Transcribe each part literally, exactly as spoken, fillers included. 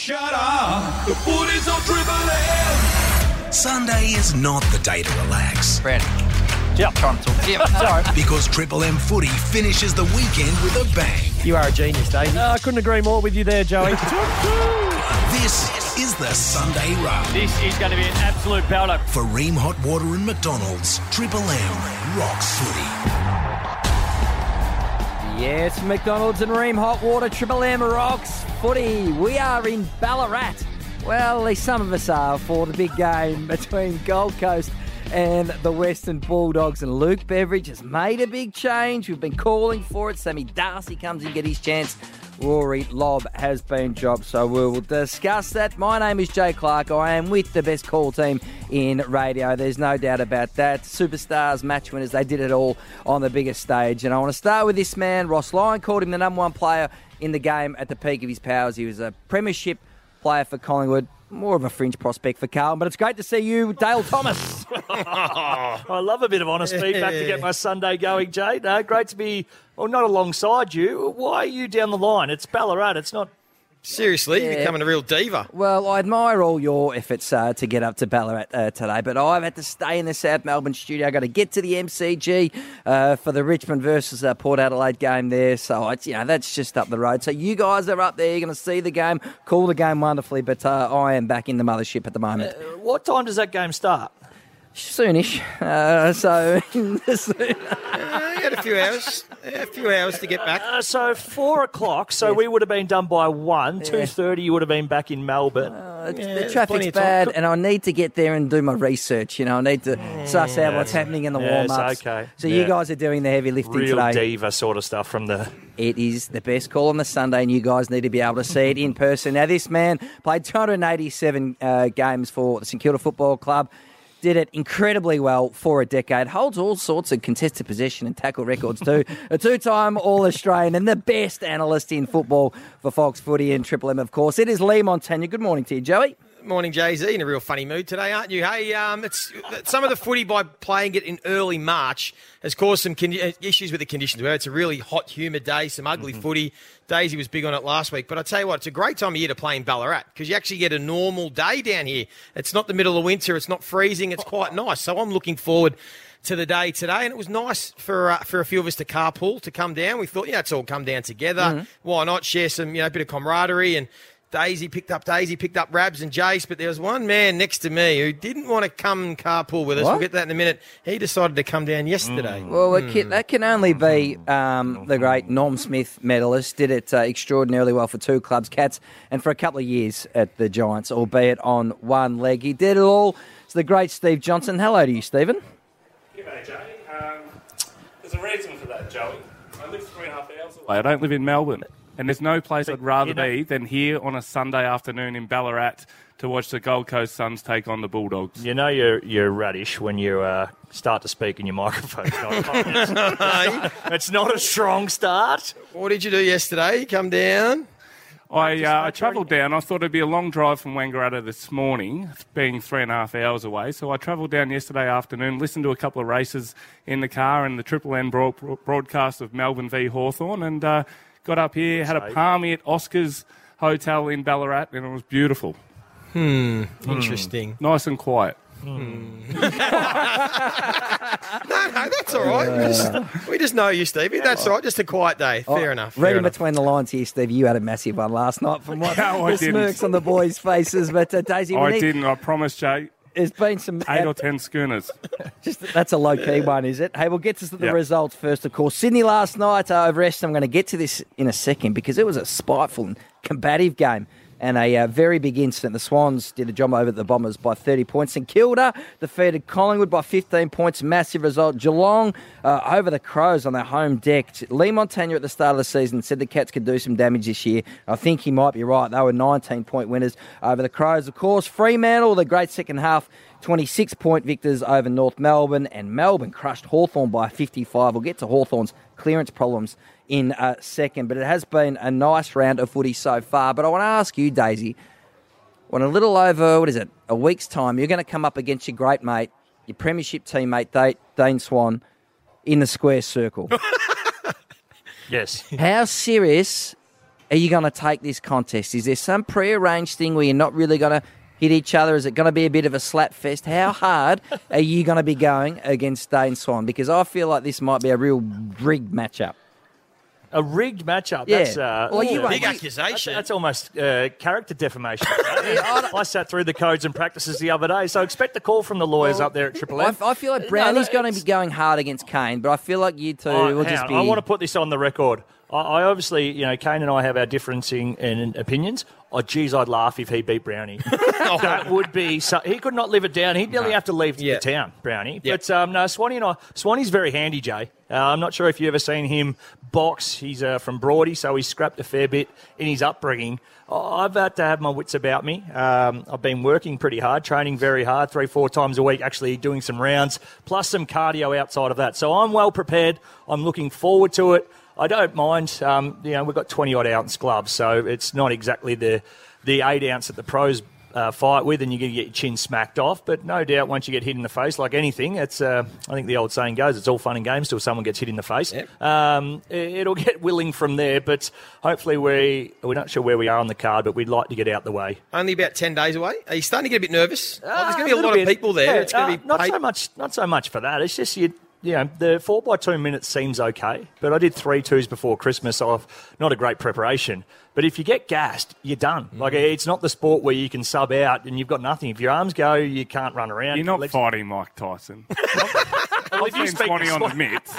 Shut up. The footy's on Triple M. Sunday is not the day to relax. Brandon. Yeah, I'm trying to talk to you. Sorry. Because Triple M footy finishes the weekend with a bang. You are a genius, Davey. Uh, I couldn't agree more with you there, Joey. This is the Sunday Rub. This is going to be an absolute belter. For Ream Hot Water and McDonald's, Triple M rocks footy. Yes, McDonald's and Ream Hot Water, Triple M rocks footy. We are in Ballarat. Well, at least some of us are, for the big game between Gold Coast and the Western Bulldogs. And Luke Beveridge has made a big change. We've been calling for it. Sammy Darcy comes and get his chance. Rory Lobb has been dropped, so we will discuss that. My name is Jay Clark. I am with the best call team in radio. There's no doubt about that. Superstars, match winners, they did it all on the biggest stage. And I want to start with this man. Ross Lyon called him the number one player in the game at the peak of his powers. He was a premiership player for Collingwood. More of a fringe prospect for Carlton, but it's great to see you, Dale Thomas. I love a bit of honest feedback to get my Sunday going, Jay. No, great to be, well, not alongside you. Why are you down the line? It's Ballarat. It's not... Seriously, Yeah. you're becoming a real diva. Well, I admire all your efforts uh, to get up to Ballarat uh, today, but I've had to stay in the South Melbourne studio. I've got to get to the M C G uh, for the Richmond versus uh, Port Adelaide game there. So, it's, you know, that's just up the road. So you guys are up there. You're going to see the game, call the game wonderfully, but uh, I am back in the mothership at the moment. Uh, what time does that game start? Soonish. Uh, so, Uh, you had a few hours, a few hours to get back. Uh, so four o'clock, so Yes. we would have been done by one. Yeah. two thirty, you would have been back in Melbourne. Uh, Yeah, the there's traffic's plenty of time. bad, and I need to get there and do my research. You know, I need to suss out what's happening in the Yes, warm-ups. okay. So Yeah. you guys are doing the heavy lifting Real today. diva sort of stuff from the... It is the best call on the Sunday, and you guys need to be able to see it in person. Now, this man played two hundred eighty-seven uh, games for the St Kilda Football Club. Did it incredibly well for a decade. Holds all sorts of contested possession and tackle records too. A two-time All-Australian and the best analyst in football for Fox Footy and Triple M, of course. It is Lee Montagna. Good morning to you, Joey. Morning, Jay-Z. In a real funny mood today, aren't you? Hey, um, it's some of the footy by playing it in early March has caused some con- issues with the conditions. Where it's a really hot, humid day, some ugly mm-hmm. footy. Daisy was big on it last week, but I tell you what, it's a great time of year to play in Ballarat because you actually get a normal day down here. It's not the middle of winter. It's not freezing. It's quite nice. So I'm looking forward to the day today, and it was nice for uh, for a few of us to carpool to come down. We thought, yeah, it's all come down together. Mm-hmm. Why not share some, you know, bit of camaraderie and. Daisy picked up Daisy, picked up Rabs and Jace, but there was one man next to me who didn't want to come and carpool with us. What? We'll get to that in a minute. He decided to come down yesterday. Mm. Well, it can, that can only be um, the great Norm Smith medalist. Did it uh, extraordinarily well for two clubs, Cats, and for a couple of years at the Giants, albeit on one leg. He did it all. It's the great Steve Johnson. Hello to you, Stephen. G'day, Joey. Um, there's a reason for that, Joey. I live three and a half hours away. I don't live in Melbourne. And there's no place I'd rather you know, be than here on a Sunday afternoon in Ballarat to watch the Gold Coast Suns take on the Bulldogs. You know you're, you're radish when you uh, start to speak in your microphone. It's not, it's not a strong start. What did you do yesterday? You come down? I uh, I travelled down. I thought it'd be a long drive from Wangaratta this morning, being three and a half hours away. So I travelled down yesterday afternoon, listened to a couple of races in the car and the Triple M broad, broadcast of Melbourne v Hawthorn, and uh, got up here, had a palmy at Oscar's Hotel in Ballarat, and it was beautiful. Hmm, interesting. Mm. Nice and quiet. Mm. no, no, that's all right. We just, we just know you, Stevie. That's all right. Just a quiet day. Fair oh, enough. Fair reading enough. between the lines here, Steve, you had a massive one last night from what No, I the didn't. smirks on the boys' faces. But uh, Daisy, we I need, didn't, I promise, Jay. There's been some Eight or ten schooners. Just that's a low key one, is it? Hey, we'll get to the Yep. results first, of course. Sydney last night uh, over Eston. I'm going to get to this in a second because it was a spiteful and combative game and a uh, very big incident. The Swans did a job over the Bombers by thirty points. St Kilda defeated Collingwood by fifteen points. Massive result. Geelong uh, over the Crows on their home deck. Lee Montagna at the start of the season said the Cats could do some damage this year. I think he might be right. They were nineteen-point winners over the Crows. Of course, Fremantle, the great second half, twenty-six-point victors over North Melbourne, and Melbourne crushed Hawthorn by fifty-five. We'll get to Hawthorn's clearance problems in a second, but it has been a nice round of footy so far. But I want to ask you, Daisy, when a little over, what is it, a week's time, you're going to come up against your great mate, your premiership teammate, Dane Swan, in the square circle. Yes. How serious are you going to take this contest? Is there some pre-arranged thing where you're not really going to hit each other? Is it going to be a bit of a slap fest? How hard are you going to be going against Dane Swan? Because I feel like this might be a real rigged matchup. A rigged matchup? Yeah. That's, uh, Well, you ooh, won't- Big That's- accusation. That's, that's almost uh, character defamation. I sat through the codes and practices the other day, so expect a call from the lawyers up there at Triple I, M. I feel like No, Brownie's no, going to it's- be going hard against Kane, but I feel like you two Oh, will hang just on. be... I want to put this on the record. I, I obviously, you know, Kane and I have our differencing in opinions. Oh, geez, I'd laugh if he beat Brownie. That would be... So, he could not live it down. He'd nearly have to leave Yeah. the town, Brownie. Yeah. But, um, no, Swanee and I... Swanee's very handy, Jay. Uh, I'm not sure if you've ever seen him box. He's uh, from Broady, so he's scrapped a fair bit in his upbringing. Oh, I've had to have my wits about me. Um, I've been working pretty hard, training very hard, three, four times a week, actually doing some rounds, plus some cardio outside of that. So I'm well prepared. I'm looking forward to it. I don't mind. Um, you know, we've got twenty-odd ounce gloves, so it's not exactly the the eight ounce that the pros uh, fight with, and you're going to get your chin smacked off. But no doubt, once you get hit in the face, like anything, it's uh, I think the old saying goes, it's all fun and games till someone gets hit in the face. Yep. Um, it, it'll get willing from there, but hopefully we we're not sure where we are on the card, but we'd like to get out the way. Only about ten days away. Are you starting to get a bit nervous? Like, there's Uh, going to be a little lot bit. of people there. Yeah, It's going uh, to be not paid- so much. Not so much for that. It's just you. You know, the four by two minutes seems okay, but I did three twos before Christmas off. Not a great preparation. But if you get gassed, you're done. Mm. Like, it's not the sport where you can sub out and you've got nothing. If your arms go, you can't run around. You're not Legs- fighting Mike Tyson. Well, I've seen Swanee on the mitts.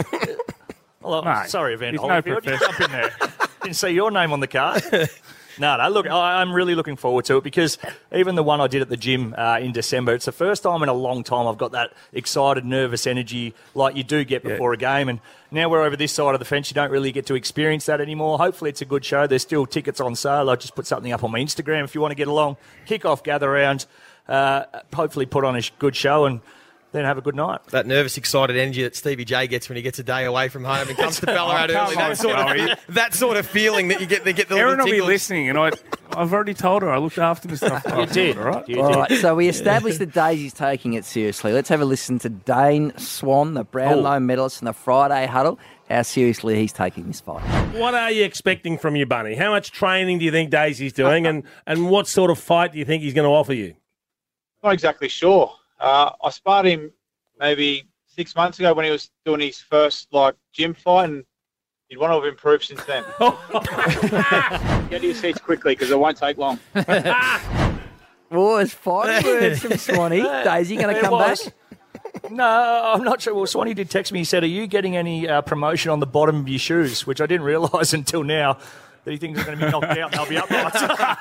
Well, Mate, sorry, Evander he's no Holyfield. You jump in there. Didn't see your name on the card. No, no, look, I, I'm really looking forward to it because even the one I did at the gym uh, in December, it's the first time in a long time I've got that excited, nervous energy like you do get before a game. And now we're over this side of the fence, you don't really get to experience that anymore. Hopefully it's a good show. There's still tickets on sale. I just put something up on my Instagram if you want to get along. Kick off, gather around, uh, hopefully put on a sh- good show and then have a good night. that nervous, excited energy that Stevie J gets when he gets a day away from home and comes to Ballarat Oh, come early. on, That sort, Joey. of, that sort of feeling that you get, they get the Erin little will be tingles. listening, and I, I've already told her I looked after the stuff. You did. All right? You All did. right, so we established that Daisy's taking it seriously. Let's have a listen to Dane Swan, the Brownlow medalist in the Friday huddle, how seriously he's taking this fight. What are you expecting from your bunny? How much training do you think Daisy's doing, and, and what sort of fight do you think he's going to offer you? Not exactly sure. Uh, I sparred him maybe six months ago when he was doing his first like gym fight, and he'd want to have improved since then. Get to your seats quickly because it won't take long. Oh, it's fighting words from Swanee. Daisy going to It come was. back? No, I'm not sure. Well, Swanee did text me. He said, are you getting any uh, promotion on the bottom of your shoes? Which I didn't realise until now. That he thinks they're going to be knocked out and they'll be upright.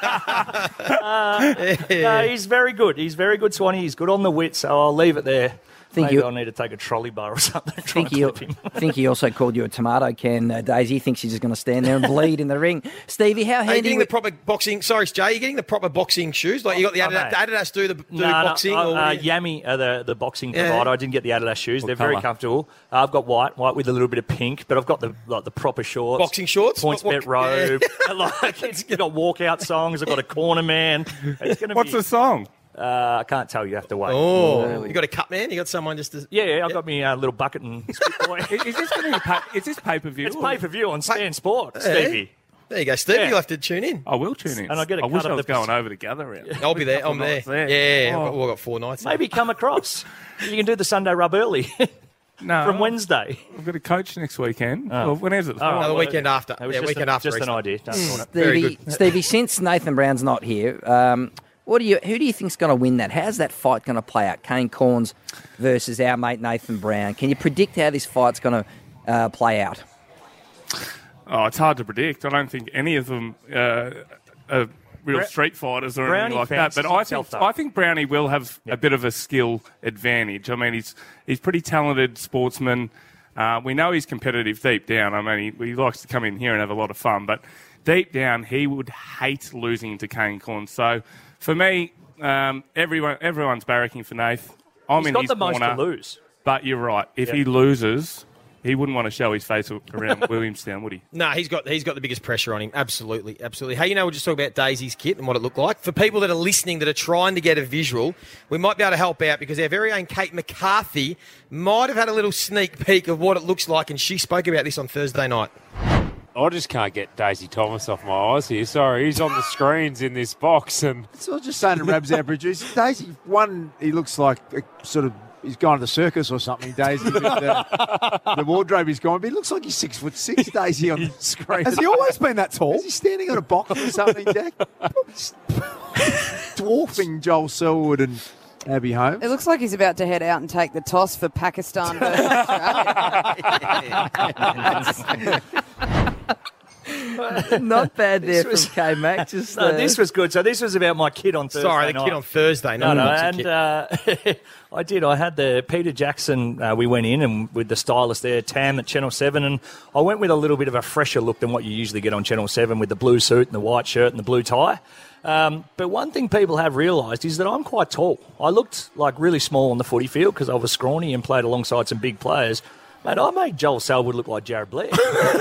uh, no, he's very good. He's very good, Swanee. He's good on the wit, so I'll leave it there. Think Maybe you- I'll need to take a trolley bar or something. and I try think and he, clip him. I think he also called you a tomato can, uh, Daisy. He thinks she's just going to stand there and bleed in the ring. Stevie, how Are you handy... getting we- the proper boxing? Sorry, Jay. Are you getting the proper boxing shoes? Like you got the Oh, Adidas, no. Adidas do the do No, boxing? no, or uh, uh, Yami are the, the boxing Yeah. provider. I didn't get the Adidas shoes. They're very colour? comfortable. Uh, I've got white, white with a little bit of pink, but I've got the like the proper shorts. Boxing shorts? Points What- bet what- robe. like, it's got walkout songs. I've got a corner man. It's gonna What's be, the song? Uh, I can't tell you. You have to wait. Oh, you got a cut man? You got someone just to... Yeah, yeah, I've got me a little bucket and spit boy. Is, is this going to be pa- is this pay per view? It's pay per view on Stan Sport, Stevie. There you go, Steve. Yeah. You'll have to tune in. I will tune in. And I get a I wish cut I of was the- going over to gather around. I'll be there. I'm Couple there. nights there. Yeah, Oh. we've got four nights. Maybe come across. You can do the Sunday rub early No, from Wednesday. I've got a coach next weekend. Well, whenever it's Oh, No, the well, weekend after. It was Yeah, just weekend a, after. Just an Easter. idea. Don't want it. Very Stevie, good. Stevie, since Nathan Brown's not here, um, what do you? Who do you think's going to win that? How's that fight going to play out? Kane Corns versus our mate Nathan Brown. Can you predict how this fight's going to uh, play out? Oh, it's hard to predict. I don't think any of them uh, are real Bra- street fighters or Brownie anything like that. fancies But I think himself, though. I think Brownie will have a bit of a skill advantage. I mean, he's he's pretty talented sportsman. Uh, we know he's competitive deep down. I mean, he, he likes to come in here and have a lot of fun. But deep down, he would hate losing to Kane Corns. So for me, um, everyone everyone's barracking for Nath. I'm He's in got his the most corner. to lose. But you're right. If Yeah. he loses, he wouldn't want to show his face around Williamstown, would he? No, he's got he's got the biggest pressure on him. Absolutely, absolutely. Hey, you know, we'll just talk about Daisy's kit and what it looked like. For people that are listening that are trying to get a visual, we might be able to help out because our very own Kate McCarthy might have had a little sneak peek of what it looks like, and she spoke about this on Thursday night. I just can't get Daisy Thomas off my eyes here. Sorry, he's on the screens in this box. And So I was just saying to Rabs, our producer, Daisy, one, he looks like a sort of, he's gone to the circus or something, Daisy. With the, the wardrobe he's gone, but he looks like he's six foot six, Daisy, on the screen. Has he always been that tall? Is he standing on a box or something, Jack? Dwarfing Joel Selwood and Abby Holmes. It looks like he's about to head out and take the toss for Pakistan versus Australia. Not bad there This was- from K-Mac. Just, No, uh, this was good. So this was about my kid on Thursday Sorry, the night. kid on Thursday. No, No, no, no, and uh, I did. I had the Peter Jackson. Uh, we went in and with the stylist there, Tam at Channel Seven, and I went with a little bit of a fresher look than what you usually get on Channel Seven with the blue suit and the white shirt and the blue tie. Um, but one thing people have realised is that I'm quite tall. I looked like really small on the footy field because I was scrawny and played alongside some big players. Mate, I made Joel Selwood look like Jared Blair.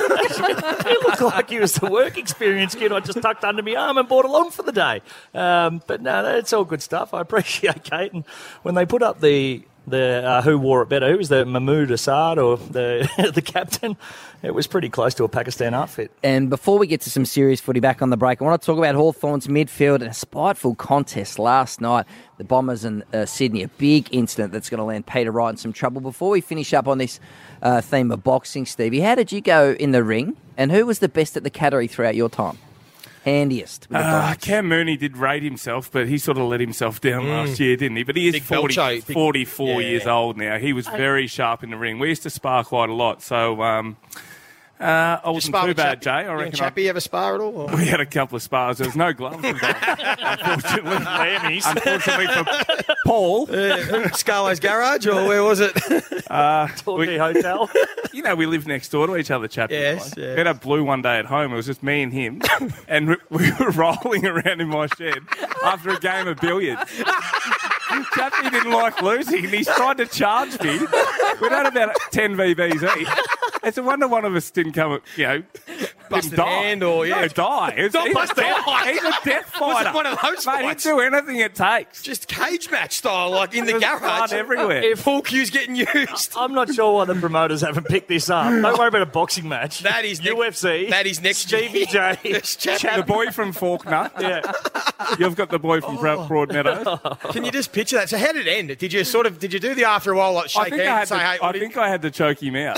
He looked like he was the work experience kid I just tucked under my arm and brought along for the day. Um, but no, it's all good stuff. I appreciate Kate. And when they put up the the uh, who wore it better, who was the Mahmood Assad or the the captain? It was pretty close to a Pakistan outfit. And before we get to some serious footy back on the break, I want to talk about Hawthorn's midfield and a spiteful contest last night. The Bombers and uh, Sydney, a big incident that's going to land Peter Wright in some trouble. Before we finish up on this uh, theme of boxing, Stevie, how did you go in the ring? And who was the best at the cattery throughout your time? Handiest. With the Uh, bones? Cam Mooney did rate himself, but he sort of let himself down Mm. last year, didn't he? But he is Big forty, Belcho, big- forty-four yeah. years old now. He was very sharp in the ring. We used to spar quite a lot, so um, uh, I Did you wasn't spar too with bad, Chappie? Jay. I You and reckon I, Chappie ever spar at all? or- we had a couple of spars. There was no gloves involved, unfortunately. Unfortunately for Paul. Uh, Scarlo's Garage, or where was it? Uh, Torquay Hotel. You know, we live next door to each other, Chappie. Yes, and I. yes. We had a blue one day at home. It was just me and him, and we- we were rolling around in my shed after a game of billiards. Chappie didn't like losing, and he's tried to charge me. We'd had about ten V Bs each. It's a wonder one of us didn't come, you know, Busted didn't die. hand or, yeah. No, die. It's, Not he's, a busted death, eye. he's a death Was fighter. it one of those Mate, he'd fights? do anything it takes. Just cage match style, like in the There was garage. blood everywhere. If Paul Q's getting used. I'm not sure why the promoters haven't picked this up. Don't worry about a boxing match. That is U F C. That is next Stevie year. J. Yes, Chappie. The boy from Faulkner. Yeah. You've got the boy from Broad Broadmeadows. Can you just picture that? So how did it end? Did you sort of did you do the after a while like I shake think I, hands had and say, to, hey, I what did- think I had to choke him out.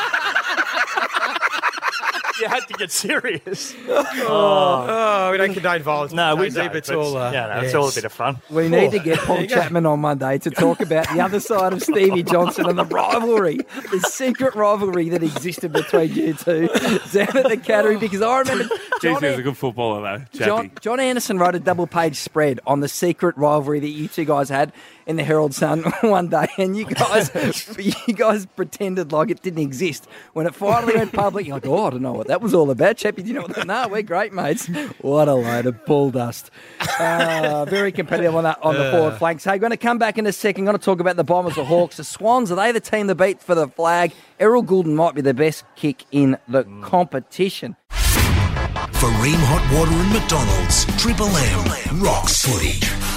You had to get serious. oh, we don't condone violence. No, we Jay-Z, don't. but it's but- all uh, yeah, no, it's yes. all a bit of fun. We need to get Paul Chapman on Monday to talk about the other side of Stevie Johnson and the rivalry, the secret rivalry that existed between you two down at the cattery. Because I remember Jeez, John, he was a good footballer, though, Chappie. John, John Anderson wrote a double-page spread on the secret rivalry that you two guys had in the Herald Sun one day, and you guys, you guys pretended like it didn't exist. When it finally went public, you're like, "Oh, I don't know what that was all about." Chappie, do you know what that? No, we're great mates. What a load of bull dust. Uh, very competitive on that on the forward flanks. Hey, going to come back in a second. Going to talk about the Bombers, the Hawks, the Swans. Are they the team to beat for the flag? Errol Goulden might be the best kick in the competition. For Ream Hot Water and McDonald's, Triple M rocks footy.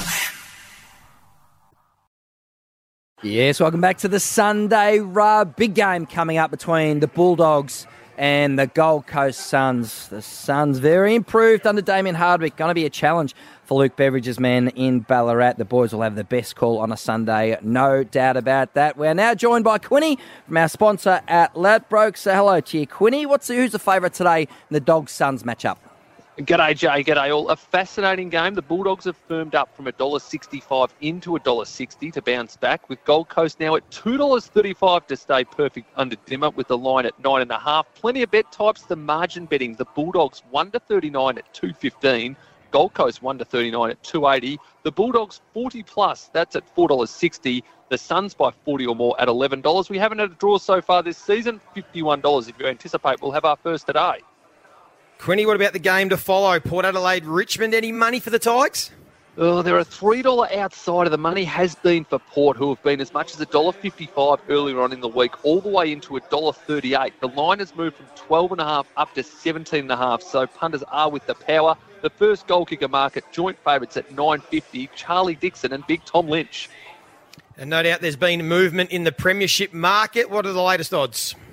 Yes, welcome back to the Sunday Rub. Big game coming up between the Bulldogs and the Gold Coast Suns. The Suns very improved under Damien Hardwick. Going to be a challenge for Luke Beveridge's men in Ballarat. The boys will have the best call on a Sunday, no doubt about that. We're now joined by Quinny from our sponsor at Ladbrokes. So hello to you, Quinny. What's the, who's the favourite today in the Dogs-Suns matchup? G'day, Jay. G'day, all. A fascinating game. The Bulldogs have firmed up from one dollar sixty-five into one dollar sixty to bounce back, with Gold Coast now at two dollars thirty-five to stay perfect under dimmer, with the line at nine point five. Plenty of bet types. The margin betting. The Bulldogs one to thirty-nine at two fifteen. Gold Coast one to thirty-nine at two eighty. The Bulldogs forty plus. That's at four dollars sixty. The Suns by forty or more at eleven dollars. We haven't had a draw so far this season. fifty-one dollars. If you anticipate, we'll have our first today. Quinny, what about the game to follow? Port Adelaide, Richmond. Any money for the Tigers? Oh, there are three dollars outside of the money has been for Port, who have been as much as one dollar fifty-five earlier on in the week, all the way into one dollar thirty-eight. The line has moved from twelve point five up to seventeen point five, so punters are with the power. The first goal kicker market, joint favourites at nine fifty, Charlie Dixon and Big Tom Lynch. And no doubt there's been movement in the premiership market. What are the latest odds?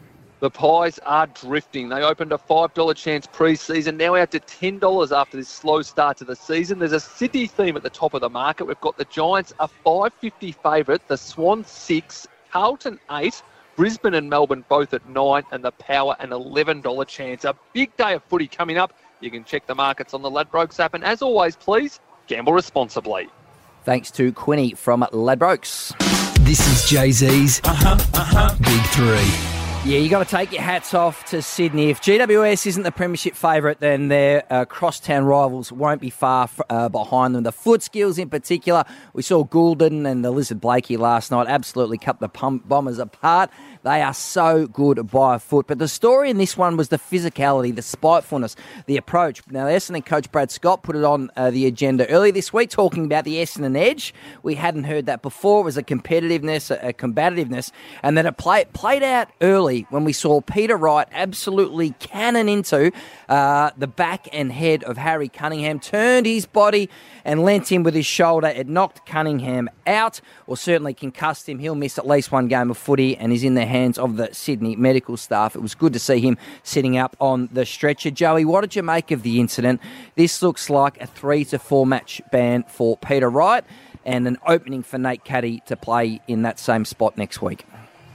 The Pies are drifting. They opened a five dollar chance pre-season, now out to ten dollars after this slow start to the season. There's a Sydney theme at the top of the market. We've got the Giants a five fifty favourite, the Swans six, Carlton eight, Brisbane and Melbourne both at nine, and the Power an eleven dollar chance. A big day of footy coming up. You can check the markets on the Ladbrokes app, and as always, please gamble responsibly. Thanks to Quinny from Ladbrokes. This is Jay-Z's uh-huh, uh-huh. Big Three. Yeah, you got to take your hats off to Sydney. If G W S isn't the premiership favourite, then their uh, crosstown rivals won't be far f- uh, behind them. The foot skills in particular, we saw Goulden and the Lizard Blakey last night absolutely cut the pum- Bombers apart. They are so good by foot. But the story in this one was the physicality, the spitefulness, the approach. Now, Essendon coach Brad Scott put it on uh, the agenda earlier this week, talking about the Essendon edge. We hadn't heard that before. It was a competitiveness, a, a combativeness, and then it play, played out early when we saw Peter Wright absolutely cannon into uh, the back and head of Harry Cunningham, turned his body and leant in with his shoulder. It knocked Cunningham out, or certainly concussed him. He'll miss at least one game of footy and is in the hands of the Sydney medical staff. It was good to see him sitting up on the stretcher. Joey, what did you make of the incident? This looks like a three to four match ban for Peter Wright and an opening for Nate Caddy to play in that same spot next week.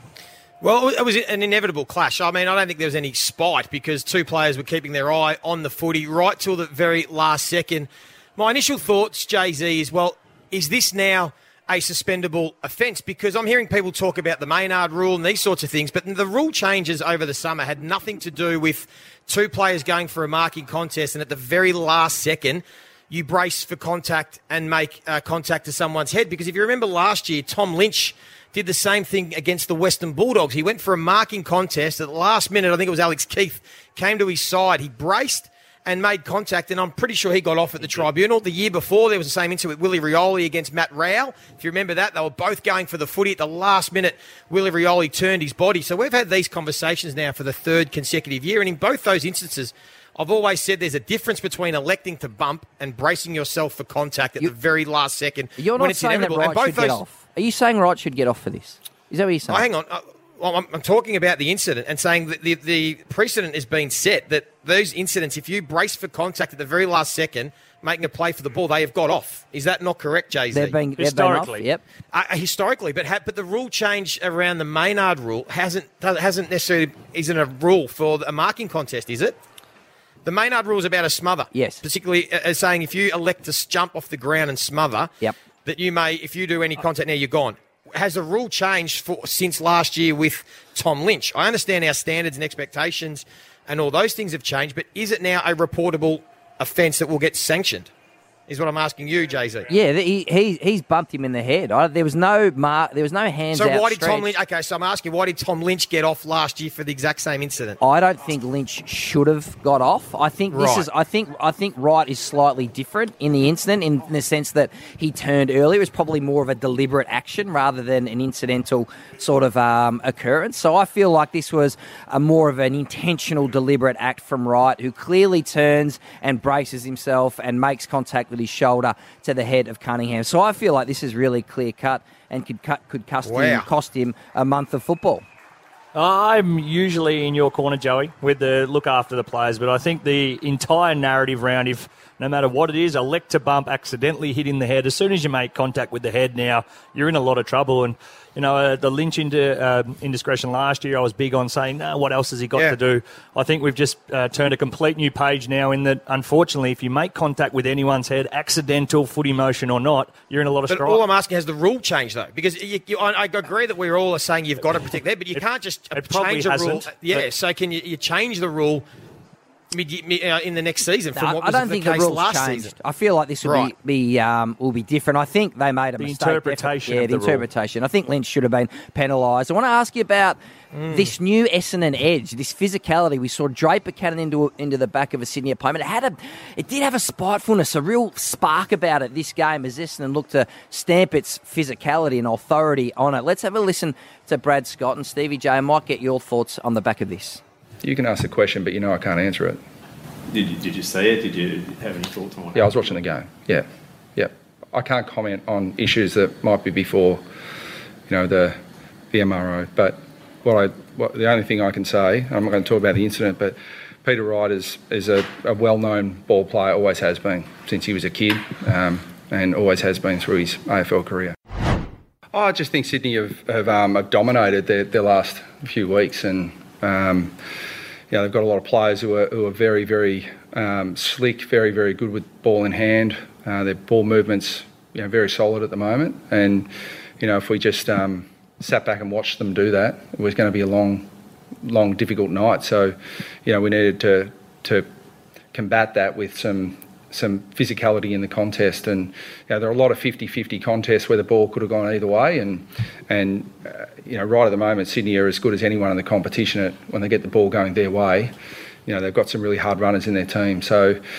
Well, it was an inevitable clash. I mean, I don't think there was any spite because two players were keeping their eye on the footy right till the very last second. My initial thoughts, Jay-Z, is, well, is this now a suspendable offence? Because I'm hearing people talk about the Maynard rule and these sorts of things, but the rule changes over the summer had nothing to do with two players going for a marking contest and at the very last second you brace for contact and make uh, contact to someone's head. Because if you remember last year, Tom Lynch did the same thing against the Western Bulldogs. He went for a marking contest. At the last minute, I think it was Alex Keith, came to his side. He braced and made contact, and I'm pretty sure he got off at the tribunal. The year before, there was the same incident with Willie Rioli against Matt Rowell. If you remember that, they were both going for the footy. At the last minute, Willie Rioli turned his body. So we've had these conversations now for the third consecutive year, and in both those instances, I've always said there's a difference between electing to bump and bracing yourself for contact at you, the very last second. You're when not it's saying that inevitable. Wright And both should those, get off. Are you saying Wright should get off for this? Is that what you're saying? Oh, hang on. Uh, well, I'm, I'm talking about the incident and saying that the, the precedent has been set that those incidents, if you brace for contact at the very last second, making a play for the ball, they have got off. Is that not correct, Jay-Z? They've been, historically, they've been off, yep. Uh, historically, but ha- but the rule change around the Maynard rule hasn't hasn't necessarily isn't a rule for a marking contest, is it? The Maynard rule is about a smother. Yes. Particularly as saying if you elect to jump off the ground and smother, yep. that you may, if you do any contact now, you're gone. Has the rule changed for since last year with Tom Lynch? I understand our standards and expectations and all those things have changed, but is it now a reportable offence that will get sanctioned? Is what I'm asking you, Jay-Z. Yeah, he, he he's bumped him in the head. I, there was no mar- there was no hands. So out why did stretched. Tom Lynch? Okay, so I'm asking, why did Tom Lynch get off last year for the exact same incident? I don't think Lynch should have got off. I think this Right. is. I think. I think Wright is slightly different in the incident, in the sense that he turned early. It was probably more of a deliberate action rather than an incidental sort of um, occurrence. So I feel like this was a more of an intentional, deliberate act from Wright, who clearly turns and braces himself and makes contact with his shoulder to the head of Cunningham. So I feel like this is really clear cut and could cut, could cost Wow. him cost him a month of football. I'm usually in your corner, Joey, with the look after the players, but I think the entire narrative round, if no matter what it is, elect to bump, accidentally hit in the head, as soon as you make contact with the head now, you're in a lot of trouble. And, you know, uh, the Lynch into, uh, indiscretion last year, I was big on saying, no, what else has he got Yeah. to do? I think we've just uh, turned a complete new page now in that, unfortunately, if you make contact with anyone's head, accidental, footy motion or not, you're in a lot of But strife. all I'm asking, has the rule changed, though? Because you, you, I, I agree that we're all saying you've got to protect that, but you can't just it probably change the rule. hasn't, Yeah, but- so can you, you change the rule mid, mid, uh, in the next season from No, what I was don't the think case the rules last changed. season? I feel like this will Right. be, be um, will be different. I think they made a The mistake. interpretation Yeah, of the, the rule. interpretation. I think Lynch should have been penalised. I want to ask you about Mm. this new Essendon edge, this physicality. We saw Draper cannon into into the back of a Sydney opponent. It had a, it did have a spitefulness, a real spark about it this game as Essendon looked to stamp its physicality and authority on it. Let's have a listen to Brad Scott and Stevie J. I might get your thoughts on the back of this. You can ask the question, but you know I can't answer it. Did you, did you see it? Did you have any thoughts on what Yeah, I was watching the game. Yeah, yeah. I can't comment on issues that might be before, you know, the the M R O. But what I what, the only thing I can say, I'm not going to talk about the incident, but Peter Wright is is a, a well-known ball player, always has been since he was a kid, um, and always has been through his A F L career. I just think Sydney have, have, um, have dominated their, their last few weeks, and um, you know, they've got a lot of players who are, who are very, very um, slick, very, very good with ball in hand. Uh, their ball movements, you know, very solid at the moment. And you know, if we just um, sat back and watched them do that, it was going to be a long, long, difficult night. So, you know, we needed to to combat that with some. some physicality in the contest, and you know, there are a lot of fifty-fifty contests where the ball could have gone either way, and and uh, you know, right at the moment Sydney are as good as anyone in the competition at when they get the ball going their way. You know, they've got some really hard runners in their team, so you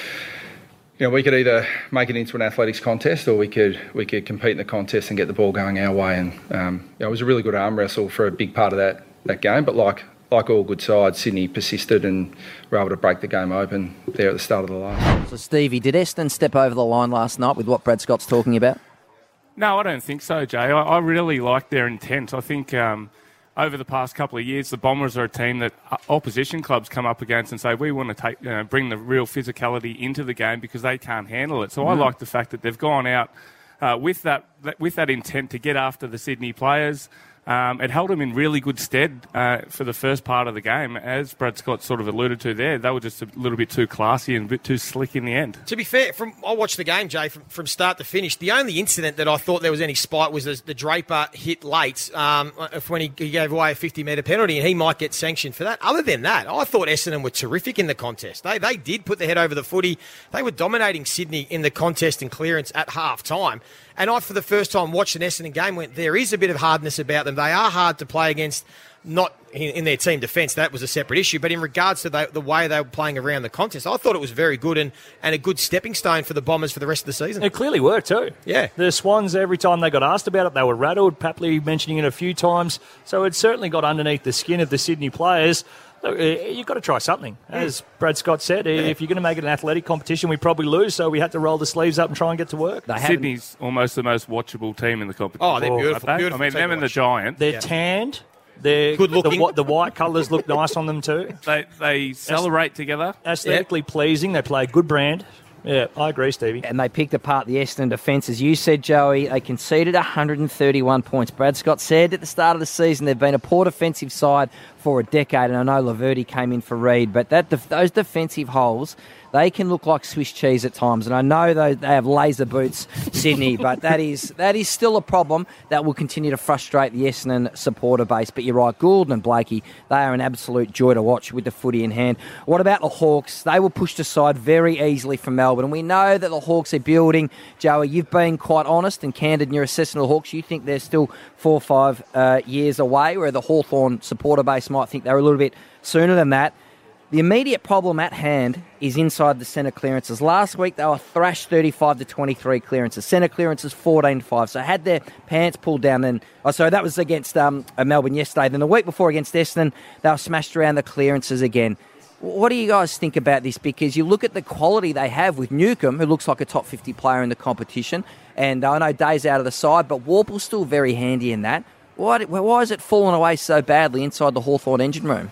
know, we could either make it into an athletics contest, or we could we could compete in the contest and get the ball going our way. And um, you know, it was a really good arm wrestle for a big part of that that game, but like Like all good sides, Sydney persisted and were able to break the game open there at the start of the last. So, Stevie, did Essendon step over the line last night with what Brad Scott's talking about? No, I don't think so, Jay. I, I really like their intent. I think um, over the past couple of years, the Bombers are a team that opposition clubs come up against and say, we want to take, you know, bring the real physicality into the game because they can't handle it. So mm. I like the fact that they've gone out uh, with that with that intent to get after the Sydney players. Um, it held them in really good stead uh, for the first part of the game. As Brad Scott sort of alluded to there, they were just a little bit too classy and a bit too slick in the end. To be fair, from I watched the game, Jay, from, from start to finish. The only incident that I thought there was any spite was the, the Draper hit late um, when he, he gave away a fifty-metre penalty, and he might get sanctioned for that. Other than that, I thought Essendon were terrific in the contest. They they did put their head over the footy. They were dominating Sydney in the contest and clearance at half-time. And I, for the first time, watched an Essendon game, went, there is a bit of hardness about them. They are hard to play against, not in, in their team defence. That was a separate issue. But in regards to the, the way they were playing around the contest, I thought it was very good and, and a good stepping stone for the Bombers for the rest of the season. It clearly worked too. Yeah. The Swans, every time they got asked about it, they were rattled. Papley mentioning it a few times. So it certainly got underneath the skin of the Sydney players. Look, you've got to try something. As Brad Scott said, yeah. if you're going to make it an athletic competition, we probably lose, so we had to roll the sleeves up and try and get to work. They Sydney's almost the most watchable team in the competition. Oh, they're beautiful. They? beautiful I mean, them and the Giants. They're yeah. tanned. They're good looking. The, the white colours look nice on them too. They they celebrate together. Aesthetically yeah. pleasing. They play a good brand. Yeah, I agree, Stevie. And they picked apart the Essendon defence. As you said, Joey, they conceded one hundred thirty-one points. Brad Scott said at the start of the season they've been a poor defensive side for a decade, and I know Laverty came in for Reid, but that those defensive holes, they can look like Swiss cheese at times. And I know they, they have laser boots, Sydney, but that is that is still a problem that will continue to frustrate the Essendon supporter base. But you're right, Gould and Blakey, they are an absolute joy to watch with the footy in hand. What about the Hawks? They were pushed aside very easily from Melbourne. And we know that the Hawks are building. Joey, you've been quite honest and candid in your assessment of the Hawks. You think they're still four or five uh, years away, where the Hawthorn supporter base might think they're a little bit sooner than that. The immediate problem at hand is inside the centre clearances. Last week they were thrashed thirty-five to twenty-three clearances. Centre clearances fourteen to five. So had their pants pulled down then. Oh, sorry, that was against um, Melbourne yesterday. Then the week before against Essendon, they were smashed around the clearances again. What do you guys think about this? Because you look at the quality they have with Newcombe, who looks like a top fifty player in the competition, and I know Day's out of the side, but Warple's still very handy in that. Why, why is it falling away so badly inside the Hawthorn engine room?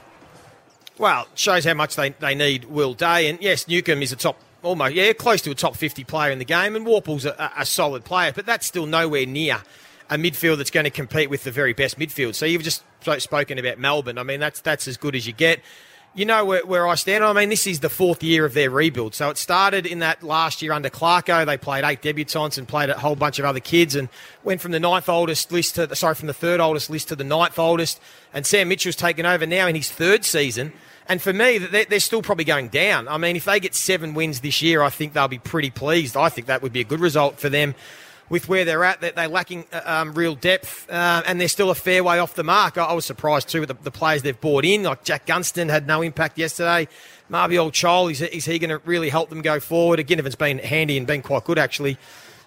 Well, shows how much they, they need Will Day. And yes, Newcombe is a top, almost, yeah, close to a top fifty player in the game. And Warple's a, a solid player, but that's still nowhere near a midfield that's going to compete with the very best midfield. So you've just spoken about Melbourne. I mean, that's that's as good as you get. You know where, where I stand. I mean, this is the fourth year of their rebuild. So it started in that last year under Clarko. They played eight debutants and played a whole bunch of other kids and went from the ninth oldest list to, sorry, from the third oldest list to the ninth oldest. And Sam Mitchell's taken over now in his third season. And for me, they're, they're still probably going down. I mean, if they get seven wins this year, I think they'll be pretty pleased. I think that would be a good result for them with where they're at. They're, they're lacking um, real depth, uh, and they're still a fair way off the mark. I, I was surprised, too, with the, the players they've brought in. Like Jack Gunston had no impact yesterday. Marby Old Chol, is, is he going to really help them go forward? Again, if it's been handy and been quite good, actually,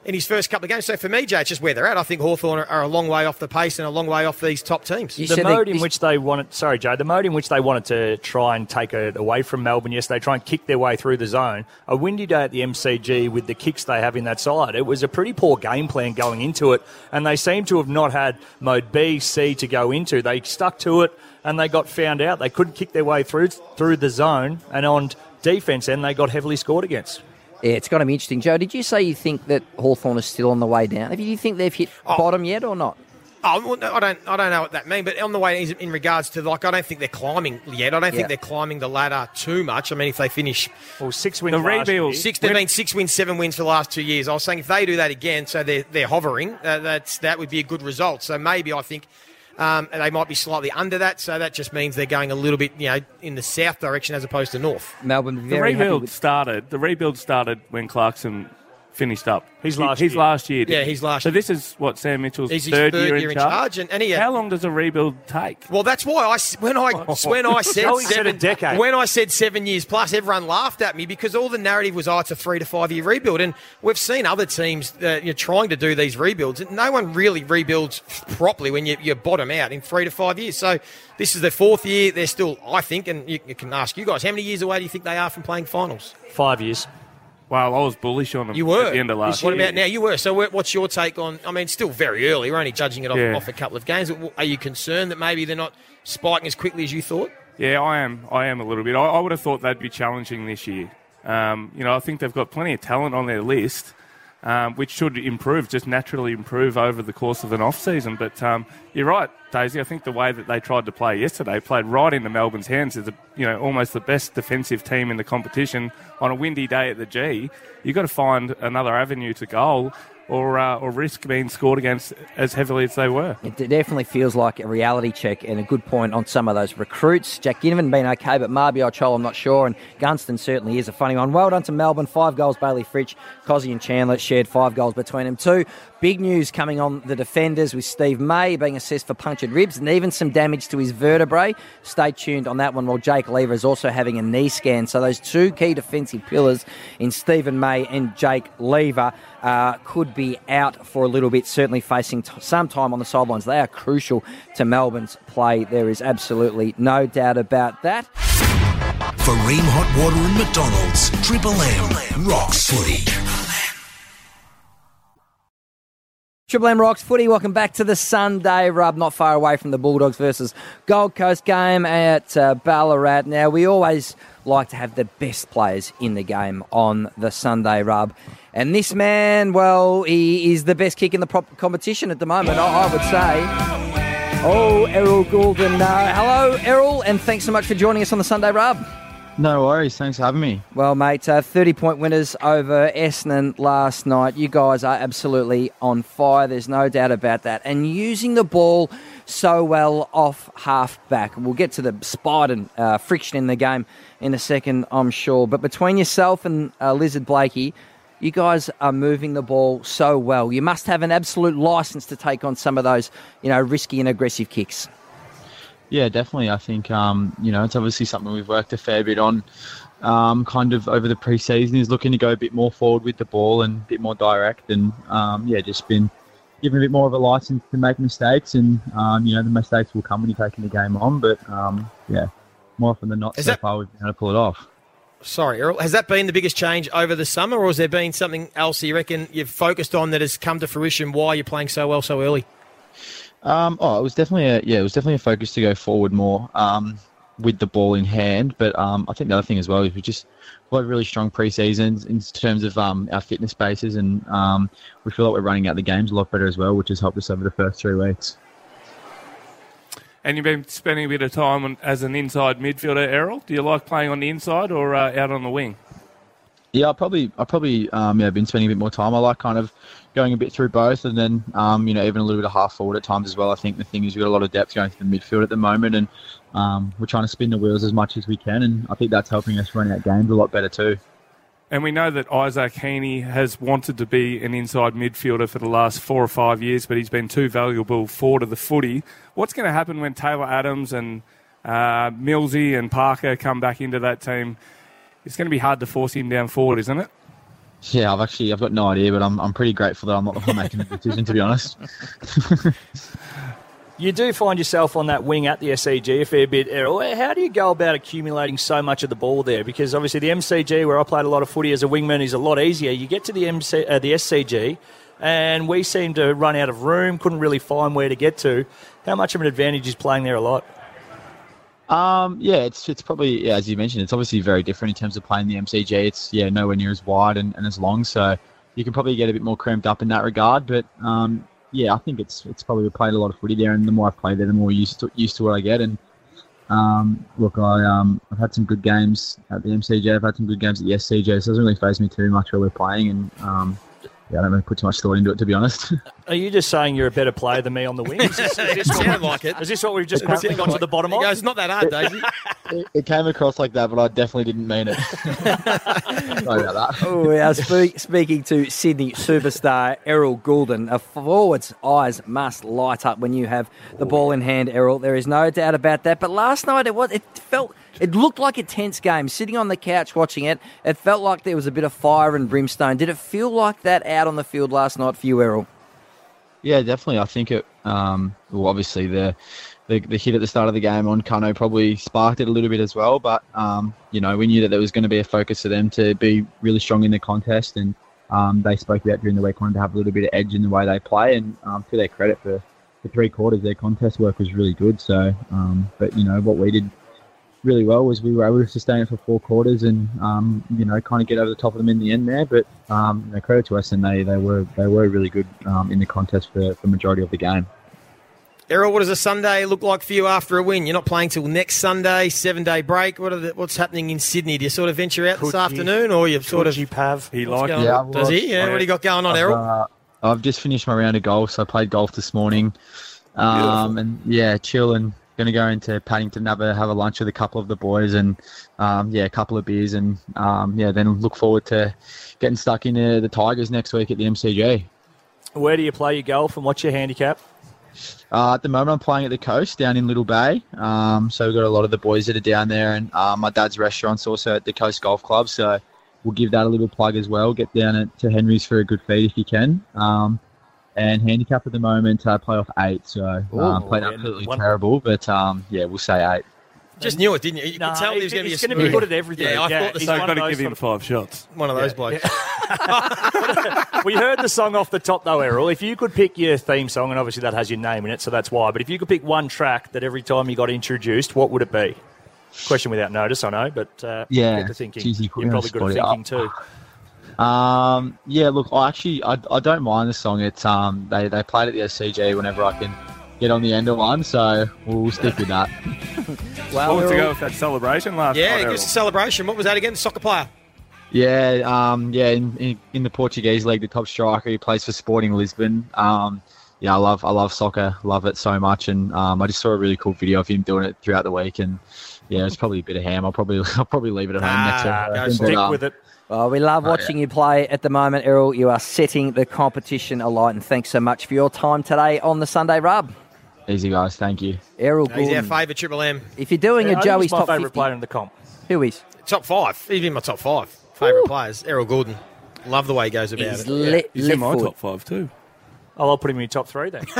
in his first couple of games. So for me, Jay, it's just where they're at. I think Hawthorn are, are a long way off the pace and a long way off these top teams. The mode in which they wanted, sorry, Joe, the mode in which they wanted to try and take it away from Melbourne, yes, they try and kick their way through the zone. A windy day at the M C G with the kicks they have in that side, it was a pretty poor game plan going into it, and they seem to have not had mode B, C to go into. They stuck to it, and they got found out. They couldn't kick their way through through the zone, and on defence, and they got heavily scored against. Yeah, it's got to be interesting. Joe, did you say you think that Hawthorn is still on the way down? Do you think they've hit Oh. bottom yet or not? Oh, well, no, I don't. I don't know what that means, but on the way is in regards to like, I don't think they're climbing yet. I don't Yeah. think they're climbing the ladder too much. I mean, if they finish, well, six wins, the last rebuild, year. six, they've been six wins, seven wins for the last two years. I was saying if they do that again, so they're they're hovering, uh, that's that would be a good result. So maybe I think. Um, they might be slightly under that, so that just means they're going a little bit, you know, in the south direction as opposed to north. Melbourne The very happy rebuild with... started. The rebuild started when Clarkson finished up. His He- last his year. last year. Yeah, his last So year. this is what Sam Mitchell's He's his third, third year, year in in charge. charge, and- and he had- How long does a rebuild take? Well, that's why I s- when I when I said Joey said seven a decade. when I said seven years plus, everyone laughed at me because all the narrative was, oh, it's a three to five year rebuild, and we've seen other teams uh, you know, trying to do these rebuilds. No one really rebuilds properly when you, you bottom out in three to five years. So this is their fourth year. They're still, I think, and you, you can ask you guys, how many years away do you think they are from playing finals? Five years. Well, I was bullish on them You were at the end of last What year. about now? You were. So, wh- what's your take on? I mean, it's still very early. We're only judging it off, Yeah. off a couple of games. Are you concerned that maybe they're not spiking as quickly as you thought? Yeah, I am. I am a little bit. I, I would have thought they'd be challenging this year. Um, you know, I think they've got plenty of talent on their list, um, which should improve, just naturally improve over the course of an off-season. But um, you're right, Daisy. I think the way that they tried to play yesterday played right into Melbourne's hands as a, you know, almost the best defensive team in the competition on a windy day at the G. You've got to find another avenue to goal or uh, or risk being scored against as heavily as they were. It definitely feels like a reality check and a good point on some of those recruits. Jack Ginnivan been okay, but Marbiot Chol, I'm not sure, and Gunston certainly is a funny one. Well done to Melbourne, five goals. Bailey Fritsch, Cozzy and Chandler shared five goals between them too. Big news coming on the defenders with Steve May being assessed for punctured ribs and even some damage to his vertebrae. Stay tuned on that one, while Jake Lever is also having a knee scan. So those two key defensive pillars in Stephen May and Jake Lever uh, could be out for a little bit, certainly facing t- some time on the sidelines. They are crucial to Melbourne's play. There is absolutely no doubt about that. For Ream Hot Water and McDonald's, Triple M rocks footy. Triple M Rocks Footy, welcome back to the Sunday Rub, not far away from the Bulldogs versus Gold Coast game at uh, Ballarat. Now, we always like to have the best players in the game on the Sunday Rub. And this man, well, he is the best kick in the prop competition at the moment, I, I would say. Oh, Errol Goulden. Uh, hello, Errol, and thanks so much for joining us on the Sunday Rub. No worries. Thanks for having me. Well, mate, uh, thirty-point winners over Essendon last night. You guys are absolutely on fire. There's no doubt about that. And using the ball so well off half-back. We'll get to the spite and uh, friction in the game in a second, I'm sure. But between yourself and uh, Lizard Blakey, you guys are moving the ball so well. You must have an absolute licence to take on some of those, you know, risky and aggressive kicks. Yeah, definitely. I think, um, you know, it's obviously something we've worked a fair bit on um, kind of over the pre-season, is looking to go a bit more forward with the ball and a bit more direct, and, um, yeah, just been given a bit more of a licence to make mistakes, and, um, you know, the mistakes will come when you're taking the game on, but, um, yeah, more often than not, Is so that- far we've been able to pull it off. Sorry, Errol. Has that been the biggest change over the summer, or has there been something else you reckon you've focused on that has come to fruition why you're playing so well so early? Um, oh, it was definitely a yeah, it was definitely a focus to go forward more um, with the ball in hand. But um, I think the other thing as well is we just we've had really strong pre-seasons in terms of um, our fitness bases, and um, we feel like we're running out the games a lot better as well, which has helped us over the first three weeks. And you've been spending a bit of time on, as an inside midfielder, Errol. Do you like playing on the inside or uh, out on the wing? Yeah, I probably I probably um, yeah been spending a bit more time. I like kind of going a bit through both, and then um, you know even a little bit of half forward at times as well. I think the thing is we've got a lot of depth going through the midfield at the moment, and um, we're trying to spin the wheels as much as we can, and I think that's helping us run out games a lot better too. And we know that Isaac Heaney has wanted to be an inside midfielder for the last four or five years, but he's been too valuable forward of the footy. What's going to happen when Taylor Adams and uh, Millsy and Parker come back into that team? It's going to be hard to force him down forward, isn't it? Yeah, I've actually I've got no idea, but I'm I'm pretty grateful that I'm not the one making the decision, to be honest. You do find yourself on that wing at the S C G a fair bit, Errol. How do you go about accumulating so much of the ball there? Because obviously the M C G, where I played a lot of footy as a wingman, is a lot easier. You get to the M C, uh, the S C G, and we seem to run out of room, couldn't really find where to get to. How much of an advantage is playing there a lot? Um, yeah, it's it's probably, yeah, as you mentioned, it's obviously very different in terms of playing the M C G. It's, yeah, nowhere near as wide and, and as long, so you can probably get a bit more cramped up in that regard. But, um, yeah, I think it's it's probably played a lot of footy there, and the more I've played there, the more used to, used to what I get. And, um, look, I, um, I've had some good games at the M C G. I've had some good games at the S C G, so it doesn't really faze me too much where we're playing. And, um, yeah, I don't really put too much thought into it, to be honest. Are you just saying you're a better player than me on the wing? Is this, is this Sounded like it. Is this what we've just quickly got to the bottom of? Yeah, it's not that hard, Daisy. it, it came across like that, but I definitely didn't mean it. Sorry about that. Oh, we are spe- speaking to Sydney superstar Errol Goulden. A forward's eyes must light up when you have the ball in hand, Errol. There is no doubt about that. But last night it was it felt it looked like a tense game. Sitting on the couch watching it, it felt like there was a bit of fire and brimstone. Did it feel like that out on the field last night for you, Errol? Yeah, definitely. I think it. Um, well, obviously the, the the hit at the start of the game on Kano probably sparked it a little bit as well. But um, you know, we knew that there was going to be a focus for them to be really strong in the contest, and um, they spoke about during the week wanting to have a little bit of edge in the way they play. And um, to their credit, for the three quarters, their contest work was really good. So, um, but you know, what we did really well was we were able to sustain it for four quarters and um, you know, kind of get over the top of them in the end there. But um, you know, credit to us, and they, they were they were really good um, in the contest for, for the majority of the game. Errol, what does a Sunday look like for you after a win? You're not playing till next Sunday, seven-day break. What are the, what's happening in Sydney? Do you sort of venture out Could this you, afternoon, or you sort of you Pav? He likes it. Yeah, Does he? Yeah. What do you got going on, I've, Errol? Uh, I've just finished my round of golf, so I played golf this morning. Um, and yeah, chill and going to go into Paddington, have a have a lunch with a couple of the boys, and um, yeah, a couple of beers, and um, yeah, then look forward to getting stuck into the Tigers next week at the M C G. Where do you play your golf, and what's your handicap? Uh, at the moment, I'm playing at the coast down in Little Bay. Um, so we've got a lot of the boys that are down there, and uh, my dad's restaurant's also at the Coast Golf Club. So we'll give that a little plug as well. Get down at, to Henry's for a good feed if you can. Um, and handicap at the moment, I uh, play off eight. So um, played absolutely one. terrible, but um, yeah, we'll say eight. Just knew it, didn't you? You Nah, could tell he was going to be a he's going to be smooth. good at everything. Yeah, I Yeah, thought the he's same. They've one got of to give those him five shots. One of those blokes. We heard the song off the top, though, Errol. If you could pick your theme song, and obviously that has your name in it, so that's why, but if you could pick one track that every time you got introduced, what would it be? Question without notice, I know, but uh, Yeah, get to thinking. geez, you put You're me on probably the good at spot. thinking too. Um, yeah, look, I actually I, I don't mind the song. It's um they, they played at the S C G whenever I can get on the end of one, so we'll, we'll stick with that. Well, What was to we're go all- with that celebration last Yeah, night, give Errol? us a celebration. What was that again? Soccer player. Yeah, um, yeah, in, in, in the Portuguese league, the top striker, he plays for Sporting Lisbon. Um, yeah, I love I love soccer, love it so much, and um, I just saw a really cool video of him doing it throughout the week, and yeah, it's probably a bit of ham. I'll probably I'll probably leave it at home next Ah, week. go I think, stick but, um, with it. Well, we love Oh, watching you play at the moment, Errol. You are setting the competition alight, and thanks so much for your time today on the Sunday Rub. Easy, guys. Thank you. Errol He's our Goulden. favourite Triple M. If you're doing Yeah, I a think Joey's he's my top favourite fifty, player in the comp. who is? Top five. He's in my top five favourite players. Errol Goulden. Love the way he goes about He's it. le- He's left in my foot. top five too. Oh, I'll put him in your top three then.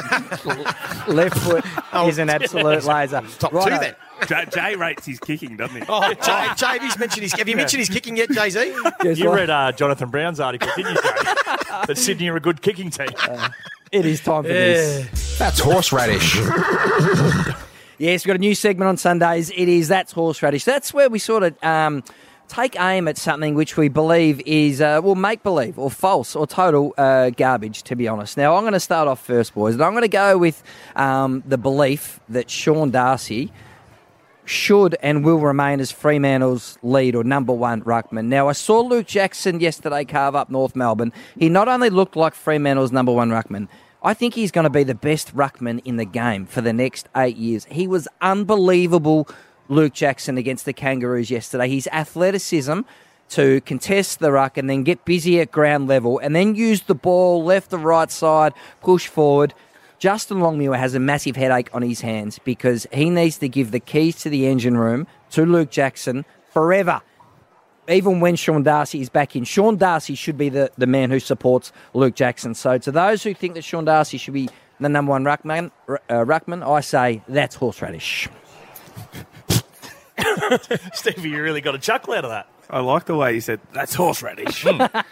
Left foot is an absolute laser. Top Righto. two then. Jay, Jay rates his kicking, doesn't he? Oh, Jay, Jay, have you mentioned his, have you mentioned his kicking yet, Jay-Z? Guess You what? read uh, Jonathan Brown's article, didn't you, Jay? That Sydney are a good kicking team. It is time for this. That's horseradish. Yes, we've got a new segment on Sundays. It is That's Horseradish. That's where we sort of um, take aim at something which we believe is, uh, well, make-believe or false or total uh, garbage, to be honest. Now, I'm going to start off first, boys, and I'm going to go with um, the belief that Sean Darcy should and will remain as Fremantle's lead or number one ruckman. Now, I saw Luke Jackson yesterday carve up North Melbourne. He not only looked like Fremantle's number one ruckman, I think he's going to be the best ruckman in the game for the next eight years. He was unbelievable, Luke Jackson, against the Kangaroos yesterday. His athleticism to contest the ruck and then get busy at ground level and then use the ball left to right side, push forward. Justin Longmuir has a massive headache on his hands because he needs to give the keys to the engine room to Luke Jackson forever. even when Sean Darcy is back in, Sean Darcy should be the, the man who supports Luke Jackson. So to those who think that Sean Darcy should be the number one ruckman, uh, ruckman I say that's horseradish. Stevie, you really got a chuckle out of that. I like the way you said, that's horseradish.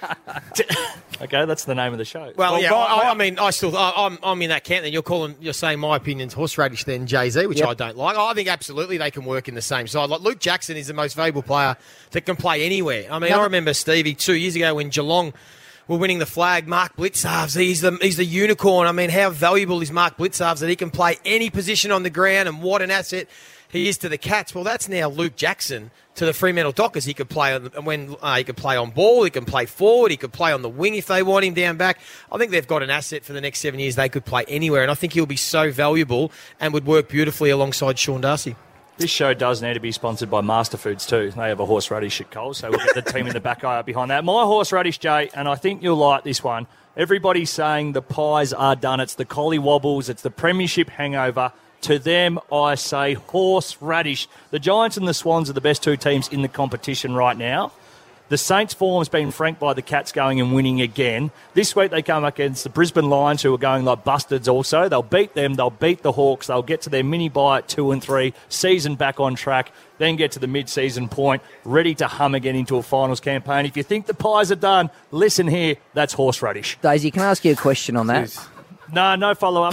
Okay, that's the name of the show. Well, Well, yeah, my- I, I my- mean, I still, I, I'm, I'm in that camp. Then you're calling, you're saying my opinion's horseradish, then Jay Z, which Yep. I don't like. I think absolutely they can work in the same side. Like Luke Jackson is the most valuable player that can play anywhere. I mean, Now- I remember Stevie two years ago when Geelong were winning the flag. Mark Blitzarves, he's the he's the unicorn. I mean, how valuable is Mark Blitzarves that he can play any position on the ground, and what an asset he is to the Cats. Well, that's now Luke Jackson to the Fremantle Dockers. He could play on, and when uh, he could play on ball, he can play forward, he could play on the wing if they want him down back. I think they've got an asset for the next seven years. They could play anywhere, and I think he'll be so valuable and would work beautifully alongside Sean Darcy. This show does need to be sponsored by Master Foods too. They have a horseradish at Coles, so we'll get the team in the back eye behind that. My horseradish, Jay, and I think you'll like this one. Everybody's saying the pies are done. It's the collie wobbles. It's the premiership hangover. To them, I say horseradish. The Giants and the Swans are the best two teams in the competition right now. The Saints' form's been franked by the Cats going and winning again. This week they come up against the Brisbane Lions, who are going like bustards also. They'll beat them. They'll beat the Hawks. They'll get to their mini-bye at two and three. Season back on track. Then get to the mid-season point, ready to hum again into a finals campaign. If you think the pies are done, listen here. That's horseradish. Daisy, can I ask you a question on that? No, no follow-up.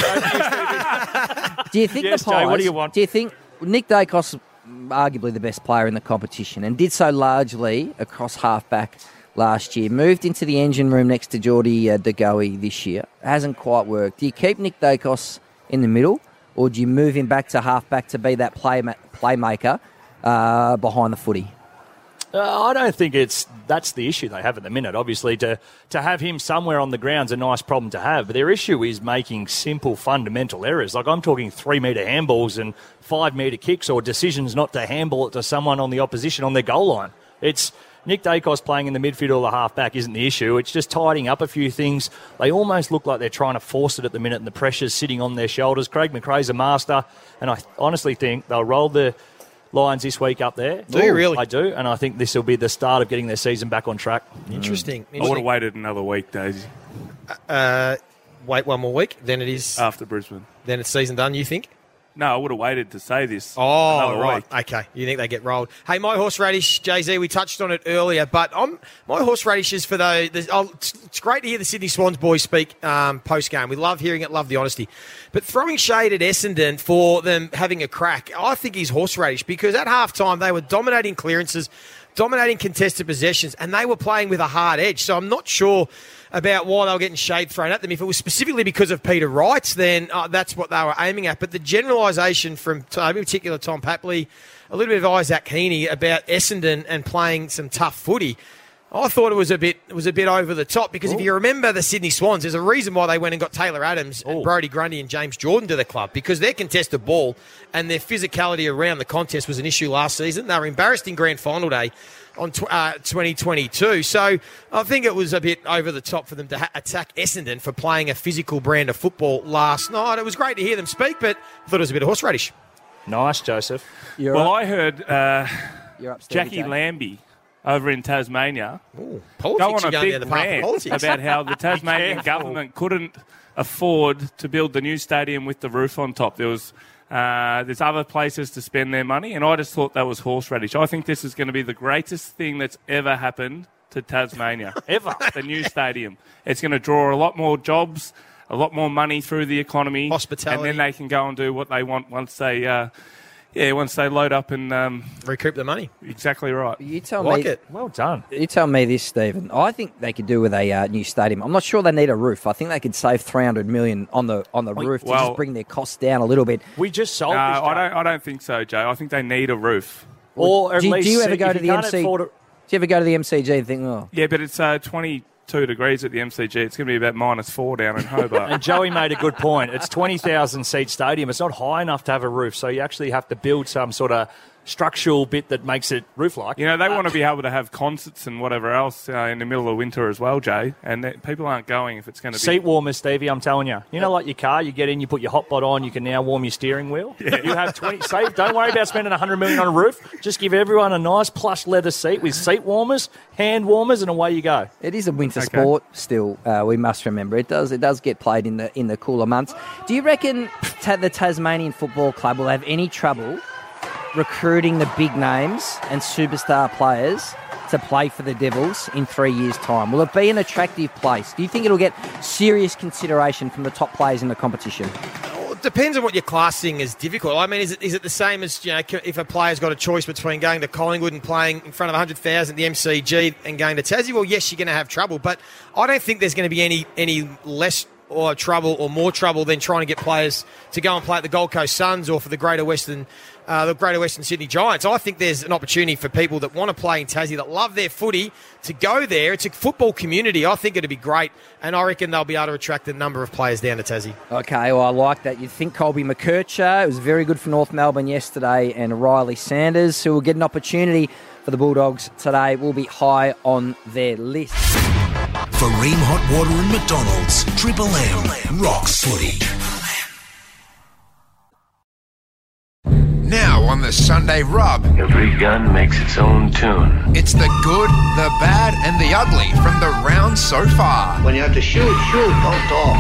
Do you think Yes, the Pies, Jay, what do you want? Do you think Nick Dacos, arguably the best player in the competition, and did so largely across halfback last year, moved into the engine room next to Geordie uh, De Goey this year, hasn't quite worked. Do you keep Nick Dacos in the middle, or do you move him back to halfback to be that play playmaker uh, behind the footy? Uh, I don't think it's that's the issue they have at the minute. Obviously, to, to have him somewhere on the ground's a nice problem to have, but their issue is making simple, fundamental errors. Like I'm talking three-metre handballs and five-metre kicks, or decisions not to handball it to someone on the opposition on their goal line. It's Nick Dacos playing in the midfield or the halfback isn't the issue. It's just tidying up a few things. They almost look like they're trying to force it at the minute, and the pressure's sitting on their shoulders. Craig McRae's a master, and I honestly think they'll roll the Lions this week up there. Do you really? I do, and I think this will be the start of getting their season back on track. Interesting. I would have waited another week, Daisy. Uh, wait one more week, then it is after Brisbane. Then it's season done. You think? No, I would have waited to say this. Oh, another right. week. Okay. You think they get rolled? Hey, my horseradish, Jay-Z, we touched on it earlier, but I'm, my horseradish is for the. the oh, it's, it's great to hear the Sydney Swans boys speak um, post game. We love hearing it, love the honesty. But throwing shade at Essendon for them having a crack, I think is horseradish, because at half time they were dominating clearances, dominating contested possessions, and they were playing with a hard edge. So I'm not sure about why they were getting shade thrown at them. If it was specifically because of Peter Wright, then uh, that's what they were aiming at. But the generalisation from, uh, in particular, Tom Papley, a little bit of Isaac Heaney about Essendon and playing some tough footy, I thought it was a bit it was a bit over the top, because Ooh. if you remember the Sydney Swans, there's a reason why they went and got Taylor Adams Ooh. and Brodie Grundy and James Jordan to the club, because their contested ball and their physicality around the contest was an issue last season. They were embarrassed in grand final day on tw- uh, twenty twenty-two. So I think it was a bit over the top for them to ha- attack Essendon for playing a physical brand of football last night. It was great to hear them speak, but I thought it was a bit of horseradish. Nice, Joseph. You're well, up. I heard uh, You're up, Jackie Jay. Lambie over in Tasmania Ooh, go politics on are a going down big the path of rant politics. about how the Tasmanian government couldn't afford to build the new stadium with the roof on top. There was uh, there's other places to spend their money, and I just thought that was horseradish. I think this is going to be the greatest thing that's ever happened to Tasmania. Ever. The new stadium. It's going to draw a lot more jobs, a lot more money through the economy. Hospitality. And then they can go and do what they want once they... Uh, Yeah, once they load up and... Um, recoup the money. Exactly right. You tell Like me, it. Well done. You tell me this, Stephen. I think they could do with a uh, new stadium. I'm not sure they need a roof. I think they could save three hundred million dollars on the on the roof to well- just bring their costs down a little bit. We just sold No, this. I don't. I don't think so, Joe. I think they need a roof. Or at do, you- least do you ever if go to you the can't M C? afford Do it- you ever go to the M C G and think, oh, Yeah, but it's uh, twenty-two degrees at the M C G. It's going to be about minus four down in Hobart. And Joey made a good point. It's twenty thousand seat stadium. It's not high enough to have a roof, so you actually have to build some sort of structural bit that makes it roof-like. You know, they Uh, want to be able to have concerts and whatever else uh, in the middle of winter as well, Jay. And that, people aren't going if it's going to be... Seat warmers, Stevie, I'm telling you. You know, like your car, you get in, you put your hot pot on, you can now warm your steering wheel. Yeah. You have twenty... Save, don't worry about spending one hundred million dollars on a roof. Just give everyone a nice plush leather seat with seat warmers, hand warmers, and away you go. It is a winter Okay. sport still, uh, we must remember. It does it does get played in the in the cooler months. Do you reckon ta- the Tasmanian Football Club will have any trouble recruiting the big names and superstar players to play for the Devils in three years' time? Will it be an attractive place? Do you think it'll get serious consideration from the top players in the competition? It depends on what you're classing as difficult. I mean, is it is it the same as, you know, if a player's got a choice between going to Collingwood and playing in front of one hundred thousand at the M C G and going to Tassie? Well, yes, you're going to have trouble, but I don't think there's going to be any any less or trouble or more trouble than trying to get players to go and play at the Gold Coast Suns or for the Greater Western uh, the Greater Western Sydney Giants. I think there's an opportunity for people that want to play in Tassie, that love their footy, to go there. It's a football community. I think it'd be great, and I reckon they'll be able to attract a number of players down to Tassie. Okay, well, I like that. You'd think Colby McKercher, it was very good for North Melbourne yesterday, and Riley Sanders, who will get an opportunity for the Bulldogs today, will be high on their list. For Ream Hot Water and McDonald's, Triple M rocks footy. Now on the Sunday Rub. Every gun makes its own tune. It's the good, the bad, and the ugly from the round so far. When you have to shoot, shoot, don't talk.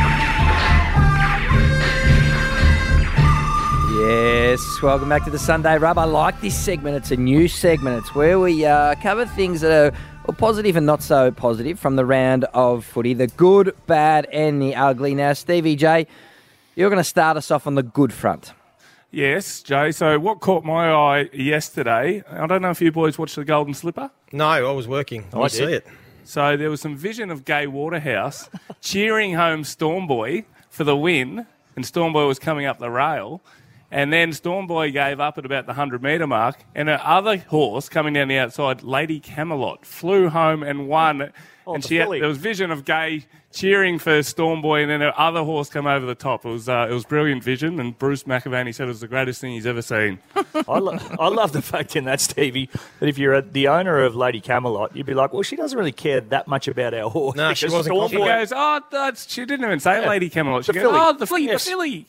Yes, welcome back to the Sunday Rub. I like this segment. It's a new segment. It's where we uh, cover things that are well, positive and not so positive from the round of footy. The good, bad, and the ugly. Now, Stevie J, you're going to start us off on the good front. Yes, Jay. So what caught my eye yesterday, I don't know if you boys watched The Golden Slipper. No, I was working. I, I see it. So there was some vision of Gay Waterhouse cheering home Stormboy for the win, and Stormboy was coming up the rail. And then Stormboy gave up at about the one hundred metre mark, and her other horse coming down the outside, Lady Camelot, flew home and won. Oh, and the she had, filly. there was vision of Gay cheering for Stormboy, and then her other horse come over the top. It was uh, it was brilliant vision, and Bruce McAvaney said it was the greatest thing he's ever seen. I, lo- I love the fact in that, Stevie, that if you're a, the owner of Lady Camelot, you'd be like, well, she doesn't really care that much about our horse. No, she because wasn't Stormboy- She goes, oh, that's, she didn't even say Yeah. Lady Camelot. She The goes, filly. oh, the filly, Yes. the filly.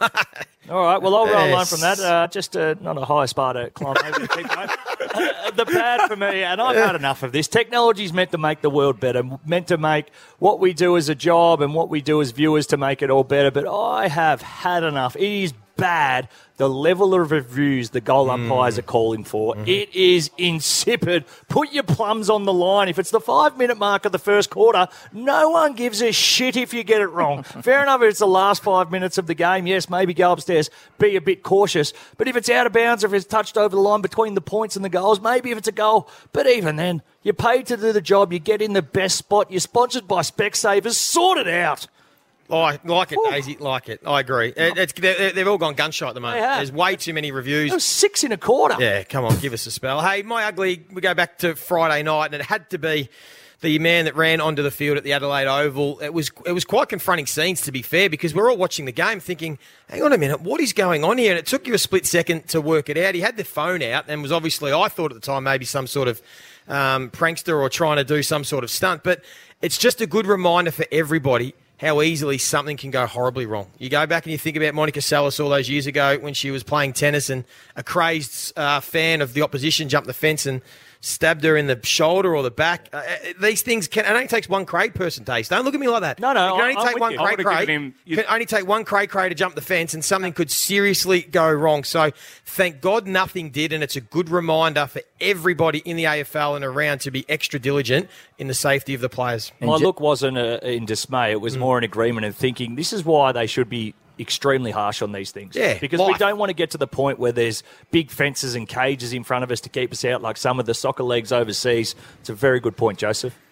All right, well, I'll roll on Yes. from that. Uh, just uh, not a high Sparta climb over to keep going. Uh, the bad for me, and I've had enough of this. Technology's meant to make the world better, meant to make what we do as a job and what we do as viewers to make it all better. But I have had enough. It is bad, the level of reviews the goal umpires are calling for. It is insipid. Put your plums on the line. If it's the five-minute mark of the first quarter, no one gives a shit if you get it wrong. Fair enough if it's the last five minutes of the game. Yes, maybe go upstairs, be a bit cautious. But if it's out of bounds, if it's touched over the line between the points and the goals, maybe if it's a goal. But even then, you're paid to do the job. You get in the best spot. You're sponsored by Specsavers. Sort it out. I like it, Daisy. Like it. I agree. It, it's, they're, they've all gone gunshot at the moment. They have. There's way too many reviews. It was six in a quarter. Yeah, come on, give us a spell. Hey, my ugly, we go back to Friday night, and it had to be the man that ran onto the field at the Adelaide Oval. It was it was quite confronting scenes, to be fair, because we're all watching the game thinking, hang on a minute, what is going on here? And it took you a split second to work it out. He had the phone out and was obviously, I thought at the time, maybe some sort of um, prankster or trying to do some sort of stunt. But it's just a good reminder for everybody how easily something can go horribly wrong. You go back and you think about Monica Seles all those years ago when she was playing tennis and a crazed uh, fan of the opposition jumped the fence and stabbed her in the shoulder or the back. Uh, these things can. It only takes one Craig person, Taste. Don't look at me like that. No, no, It can only I'm take with one you. I Craig would've Craig. given him- you- Can only take one Craig Craig to jump the fence, and something could seriously go wrong. So, thank God nothing did, and it's a good reminder for everybody in the A F L and around to be extra diligent in the safety of the players. My look wasn't uh, in dismay. It was more in agreement and thinking this is why they should be extremely harsh on these things. Yeah, because we life. don't want to get to the point where there's big fences and cages in front of us to keep us out like some of the soccer leagues overseas. It's a very good point, Joseph.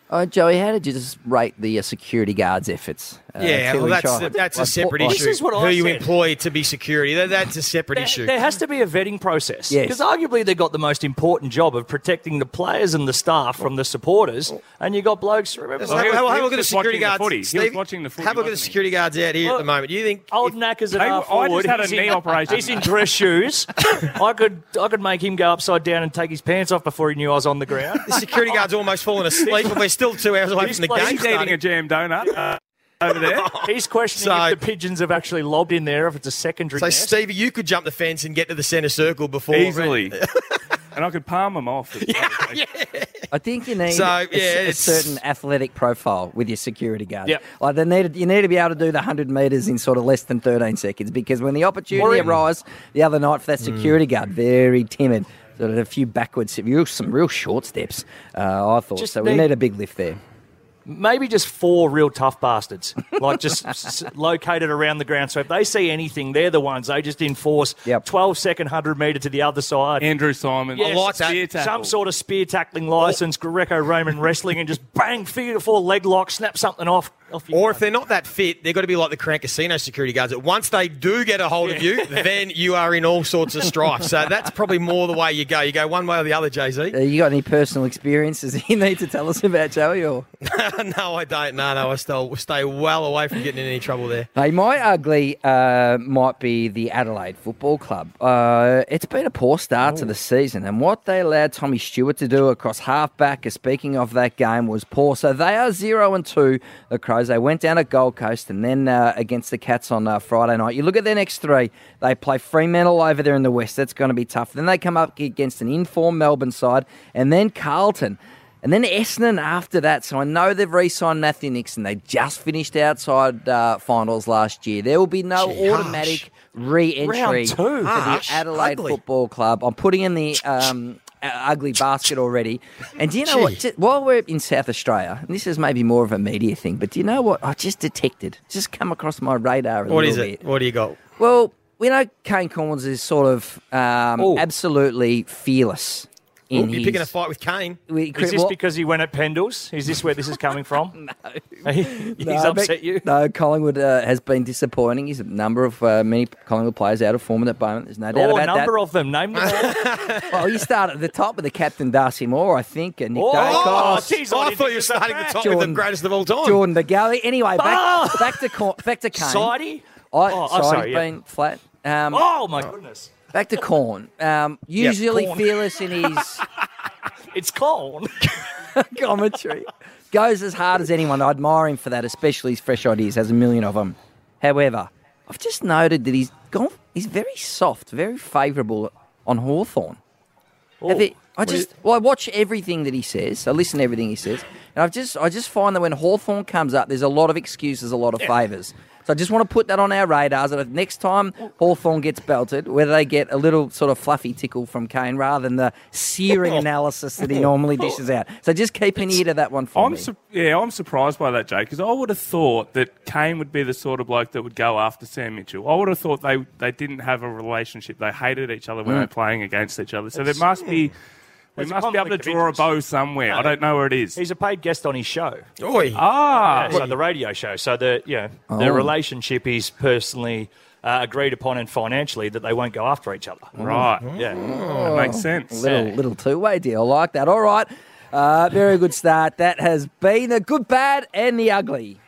Oh, Joey, how did you just rate the uh, security guards' efforts? Uh, Yeah, to well, that's ensure- a, that's a Like, separate what- issue. This is what Who I you said. employ to be security, that, that's a separate There, issue. there has to be a vetting process. Yes. Because arguably they've got the most important job of protecting the players and the staff from the supporters. And you got blokes, remember? Have, have, have a look at the security guards. He was Steve. watching the footy, Have a look at the wasn't he? security guards out here at the moment. You think Old Knackers at Hey, half I just forward. had a he's knee in, operation. He's in dress shoes. I could I could make him go upside down and take his pants off before he knew I was on the ground. the security guard's almost fallen asleep, and we're still two hours away He's from the playing- game He's eating starting? a jam donut uh, over there. He's questioning So- if the pigeons have actually lobbed in there, if it's a secondary So, nest. Stevie, you could jump the fence and get to the centre circle before Easily. And I could palm them off. as well. I think you need So, a, yeah, a it's- certain athletic profile with your security guard. Yep. Like they need, you need to be able to do the one hundred metres in sort of less than thirteen seconds because when the opportunity Or even- arises the other night for that Mm. security guard, very timid, sort of a few backwards, real, some real short steps, uh, I thought. Just so we need- need a big lift there. Maybe just four real tough bastards, like just s- located around the ground. So if they see anything, they're the ones. They just enforce Yep. twelve second, one hundred metre to the other side. Andrew Simon. Yes, I like that. Spear tackle. Some sort of spear tackling licence, Greco-Roman wrestling, and just bang, figure to four leg lock, snap something off. off you Or go. if they're not that fit, they've got to be like the Crown Casino security guards. That once they do get a hold of you, then you are in all sorts of strife. So that's probably more the way you go. You go one way or the other, Jay Z. Uh, you got any personal experiences you need to tell us about, Joey? Or No, I don't. No, no, I still stay well away from getting in any trouble there. Hey, my ugly uh, might be the Adelaide Football Club. Uh, it's been a poor start to the season, and what they allowed Tommy Stewart to do across half-back, uh, speaking of that game, was poor. So they are zero and two, the Crows. They went down to Gold Coast and then uh, against the Cats on uh, Friday night. You look at their next three. They play Fremantle over there in the West. That's going to be tough. Then they come up against an informed Melbourne side, and then Carlton. And then Essendon after that. So I know they've re-signed Matthew Nixon. They just finished outside uh, finals last year. There will be no Gee, automatic harsh. re-entry Round two. for Harsh. the Adelaide Ugly. Football Club. I'm putting in the um, uh, ugly basket already. And do you know what? Gee. Just, while we're in South Australia, and this is maybe more of a media thing, but do you know what I just detected? Just come across my radar a What little is bit. it? What do you got? Well, we know Kane Corns is sort of um, Oh. absolutely fearless. Ooh, In you're his, picking a fight with Kane. we- Is this well- because he went at Pendles? Is this where this is coming from? no. He's No, upset but- you? No, Collingwood uh, has been disappointing. He's a number of uh, many Collingwood players out of form at the moment. There's no doubt Oh, a about number that. of them. Name them all. Well, you start at the top with the captain Darcy Moore, I think, and Nick Oh, Dacos, geez, Oh, I didn't thought think you were it was that starting the bad. top with Jordan- the greatest of all time. Jordan Begali. Anyway, back, Ah! back to Corn, back to Kane. Sidey? I, Oh, oh, Sidey's sorry, yeah. been flat. Um, Oh, my goodness. Back to Corn. Um, usually Corn. fearless in his It's corn. commentary. Goes as hard as anyone. I admire him for that, especially his fresh ideas. Has a million of them. However, I've just noted that he's gone. He's very soft, very favourable on Hawthorn. Have it- I just well, I watch everything that he says. I listen to everything he says, and I've just I just find that when Hawthorn comes up, there's a lot of excuses, a lot of favours. So I just want to put that on our radars. That if next time Hawthorn gets belted, whether they get a little sort of fluffy tickle from Kane rather than the searing analysis that he normally dishes out. So just keep an ear to that one for I'm me. su- yeah, I'm surprised by that, Jay, because I would have thought that Kane would be the sort of bloke that would go after Sam Mitchell. I would have thought they they didn't have a relationship. They hated each other when Mm. they were playing against each other. So there must be. We There's a must be able to conflict of draw a interest. bow somewhere. I don't know where it is. He's a paid guest on his show. Oi. Ah, Yeah, so the radio show. So the yeah, Oh. the relationship is personally uh, agreed upon and financially that they won't go after each other. right. Yeah. That makes sense. Little little two way deal. I like that. All right. Uh, very good start. That has been the good, bad, and the ugly.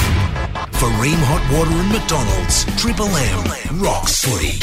For Ream Hot Water and McDonald's, Triple M rocks footy.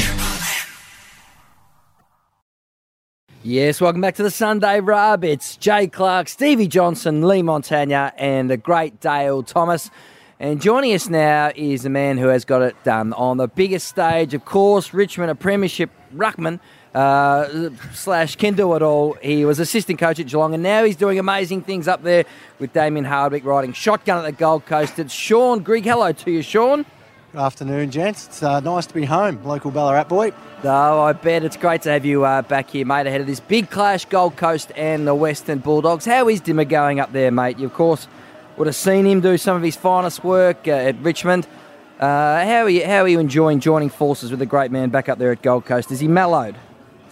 Yes, welcome back to the Sunday Rub. It's Jay Clark, Stevie Johnson, Lee Montagna, and the great Dale Thomas. And joining us now is a man who has got it done on the biggest stage, of course, Richmond, a premiership ruckman, uh, slash can do it all. He was assistant coach at Geelong, and now he's doing amazing things up there with Damien Hardwick riding shotgun at the Gold Coast. It's Sean Grigg. Hello to you, Sean. Good afternoon, gents. It's uh, nice to be home, local Ballarat boy. No, I bet it's great to have you uh, back here, mate, ahead of this big clash, Gold Coast and the Western Bulldogs. How is Dimmer going up there, mate? You, of course, would have seen him do some of his finest work uh, at Richmond. Uh, how are you? How are you enjoying joining forces with the great man back up there at Gold Coast? Is he mellowed?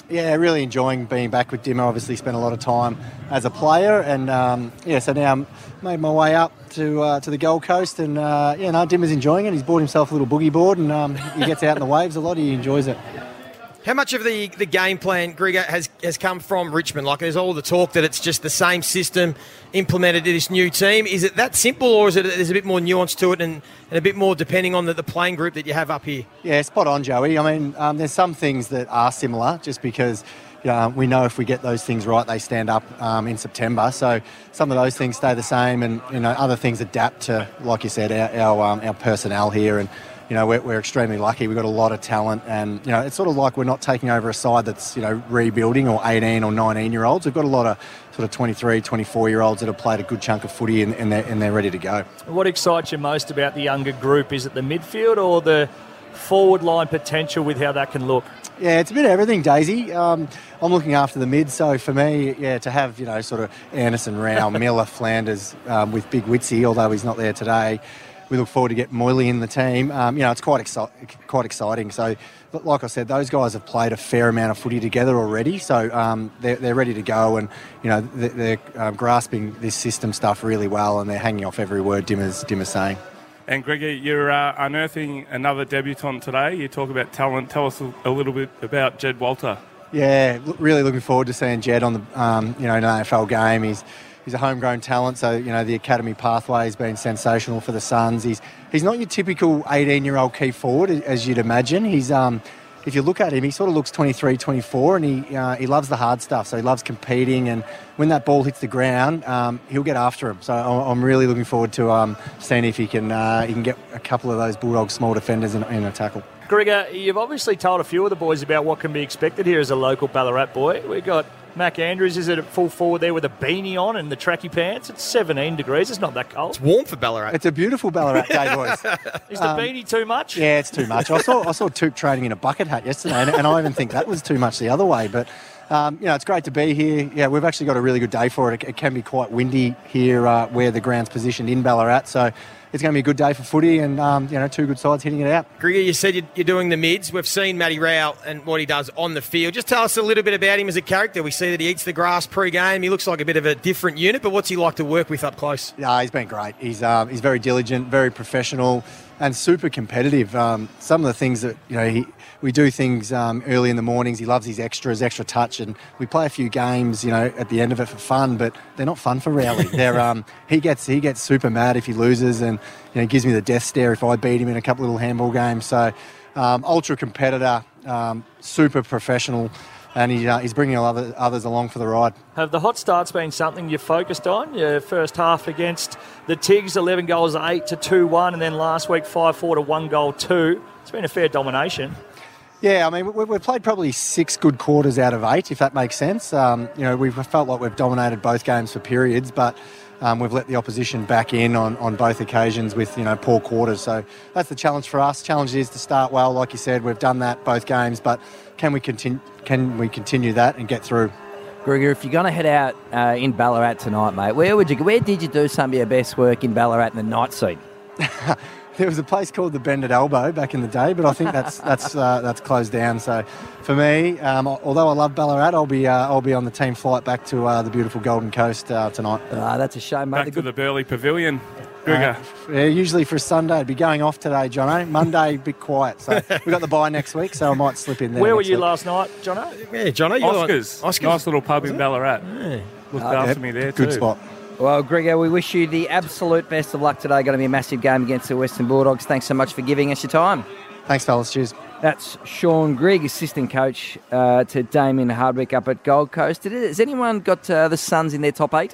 Yeah, really enjoying being back with Dimmer. Obviously spent a lot of time as a player, and um, yeah, so now I'm made my way up to uh, to the Gold Coast, and uh, yeah, no, Dimmer's enjoying it. He's bought himself a little boogie board, and um, he gets out in the waves a lot. He enjoys it. How much of the, the game plan, Grigor, has, has come from Richmond? Like, there's all the talk that it's just the same system implemented to this new team. Is it that simple, or is it there's a bit more nuance to it and, and a bit more depending on the, the playing group that you have up here? Yeah, spot on, Joey. I mean, um, there's some things that are similar just because you know, we know if we get those things right, they stand up um, in September. So some of those things stay the same, and you know, other things adapt to, like you said, our our, um, our personnel here. And you know, we're, we're extremely lucky. We've got a lot of talent, and you know, it's sort of like we're not taking over a side that's you know rebuilding, or eighteen or nineteen year olds. We've got a lot of sort of twenty-three, twenty-four year olds that have played a good chunk of footy, and, and they're and they're ready to go. What excites you most about the younger group? Is it the midfield or the forward line potential with how that can look? Yeah, it's a bit of everything, Daisy. Um, I'm looking after the mid, so for me, yeah, to have you know sort of Anderson, Rao, Miller, Flanders um, with Big Witsy, although he's not there today. We look forward to get Moyley in the team. Um, you know, it's quite exci- quite exciting. So, like I said, those guys have played a fair amount of footy together already. So um, they're, they're ready to go, and you know they're, they're um, grasping this system stuff really well, and they're hanging off every word Dimmer's, Dimmer's saying. And Grigor, you're uh, unearthing another debutant today. You talk about talent. Tell us a, a little bit about Jed Walter. Yeah, really looking forward to seeing Jed on the um, you know in an A F L game. He's He's a homegrown talent, so you know the academy pathway has been sensational for the Suns. He's he's not your typical eighteen-year-old key forward, as you'd imagine. He's um, if you look at him, he sort of looks twenty-three, twenty-four, and he uh, he loves the hard stuff. So he loves competing, and when that ball hits the ground, um, he'll get after him. So I'm really looking forward to um, seeing if he can uh, he can get a couple of those Bulldogs small defenders in, in a tackle. Grigor, you've obviously told a few of the boys about what can be expected here as a local Ballarat boy. We've got Mac Andrews is at full forward there with a beanie on and the tracky pants. It's seventeen degrees. It's not that cold. It's warm for Ballarat. It's a beautiful Ballarat day, boys. Is the Um, beanie too much? Yeah, it's too much. I saw I saw Toop training in a bucket hat yesterday, and, and I even think that was too much the other way. But um, you know, it's great to be here. Yeah, we've actually got a really good day for it. It, it can be quite windy here uh, where the ground's positioned in Ballarat, so it's going to be a good day for footy, and um, you know, two good sides hitting it out. Grigor, you said you're doing the mids. We've seen Matty Rao and what he does on the field. Just tell us a little bit about him as a character. We see that he eats the grass pre-game. He looks like a bit of a different unit, but what's he like to work with up close? Yeah, he's been great. He's um, he's very diligent, very professional, and super competitive. Um, some of the things that you know he. We do things um, early in the mornings. He loves his extras, extra touch, and we play a few games, you know, at the end of it for fun. But they're not fun for Rowley. They're um, he gets he gets super mad if he loses, and you know, gives me the death stare if I beat him in a couple of little handball games. So, um, ultra competitor, um, super professional, and he, uh, he's bringing other, others along for the ride. Have the hot starts been something you've focused on? Your first half against the Tigs, eleven goals, eight to two one, and then last week five four to one goal two. It's been a fair domination. Yeah, I mean, we've played probably six good quarters out of eight, if that makes sense. Um, you know, we've felt like we've dominated both games for periods, but um, we've let the opposition back in on, on both occasions with, you know, poor quarters. So that's the challenge for us. Challenge is to start well, like you said. We've done that both games, but can we continue? Can we continue that and get through? Grigor, if you're going to head out uh, in Ballarat tonight, mate, where would you? Where did you do some of your best work in Ballarat in the night seat? There was a place called the Bended Elbow back in the day, but I think that's that's uh, that's closed down. So, for me, um, although I love Ballarat, I'll be uh, I'll be on the team flight back to uh, the beautiful Golden Coast uh, tonight. Uh, that's a shame, mate. Back to the Burleigh Pavilion. Grigor. Uh, yeah, usually for a Sunday, I'd be going off today, Jono. Monday, a bit quiet. So we've got the bye next week, so I might slip in there. Where were next you week. last night, Jono? Yeah, Jono. Oscars. Oscars. Nice little pub in Ballarat. Yeah. Looked Uh, after yep, me there good too. spot. Well, Grigor, we wish you the absolute best of luck today. Going to be a massive game against the Western Bulldogs. Thanks so much for giving us your time. Thanks, fellas. Cheers. That's Sean Grigg, assistant coach uh, to Damien Hardwick up at Gold Coast. Has anyone got uh, the Suns in their top eight?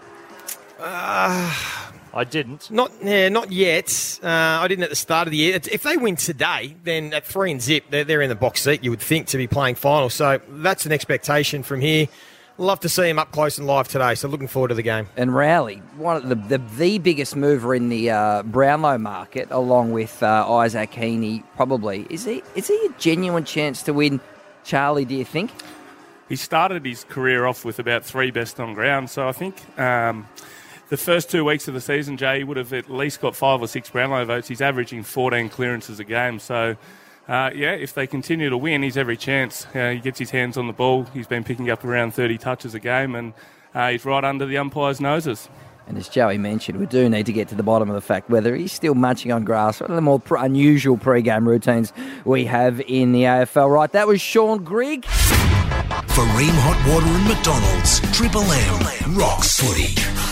Uh, I didn't. Not yeah, not yet. Uh, I didn't at the start of the year. If they win today, then at three and zip, they're, they're in the box seat, you would think, to be playing final. So that's an expectation from here. Love to see him up close and live today, so looking forward to the game. And Rowley, one of the the, the biggest mover in the uh, Brownlow market, along with uh, Isaac Heaney, probably. Is he is he a genuine chance to win, Charlie, do you think? He started his career off with about three best on ground, so I think um, the first two weeks of the season, Jay, he would have at least got five or six Brownlow votes. He's averaging fourteen clearances a game, so uh, yeah, if they continue to win, he's every chance. Uh, he gets his hands on the ball. He's been picking up around thirty touches a game, and uh, he's right under the umpires' noses. And as Joey mentioned, we do need to get to the bottom of the fact whether he's still munching on grass. One of the more pr- unusual pre-game routines we have in the A F L. Right, that was Sean Grigg. For Ream Hot Water and McDonald's, Triple M rocks footy.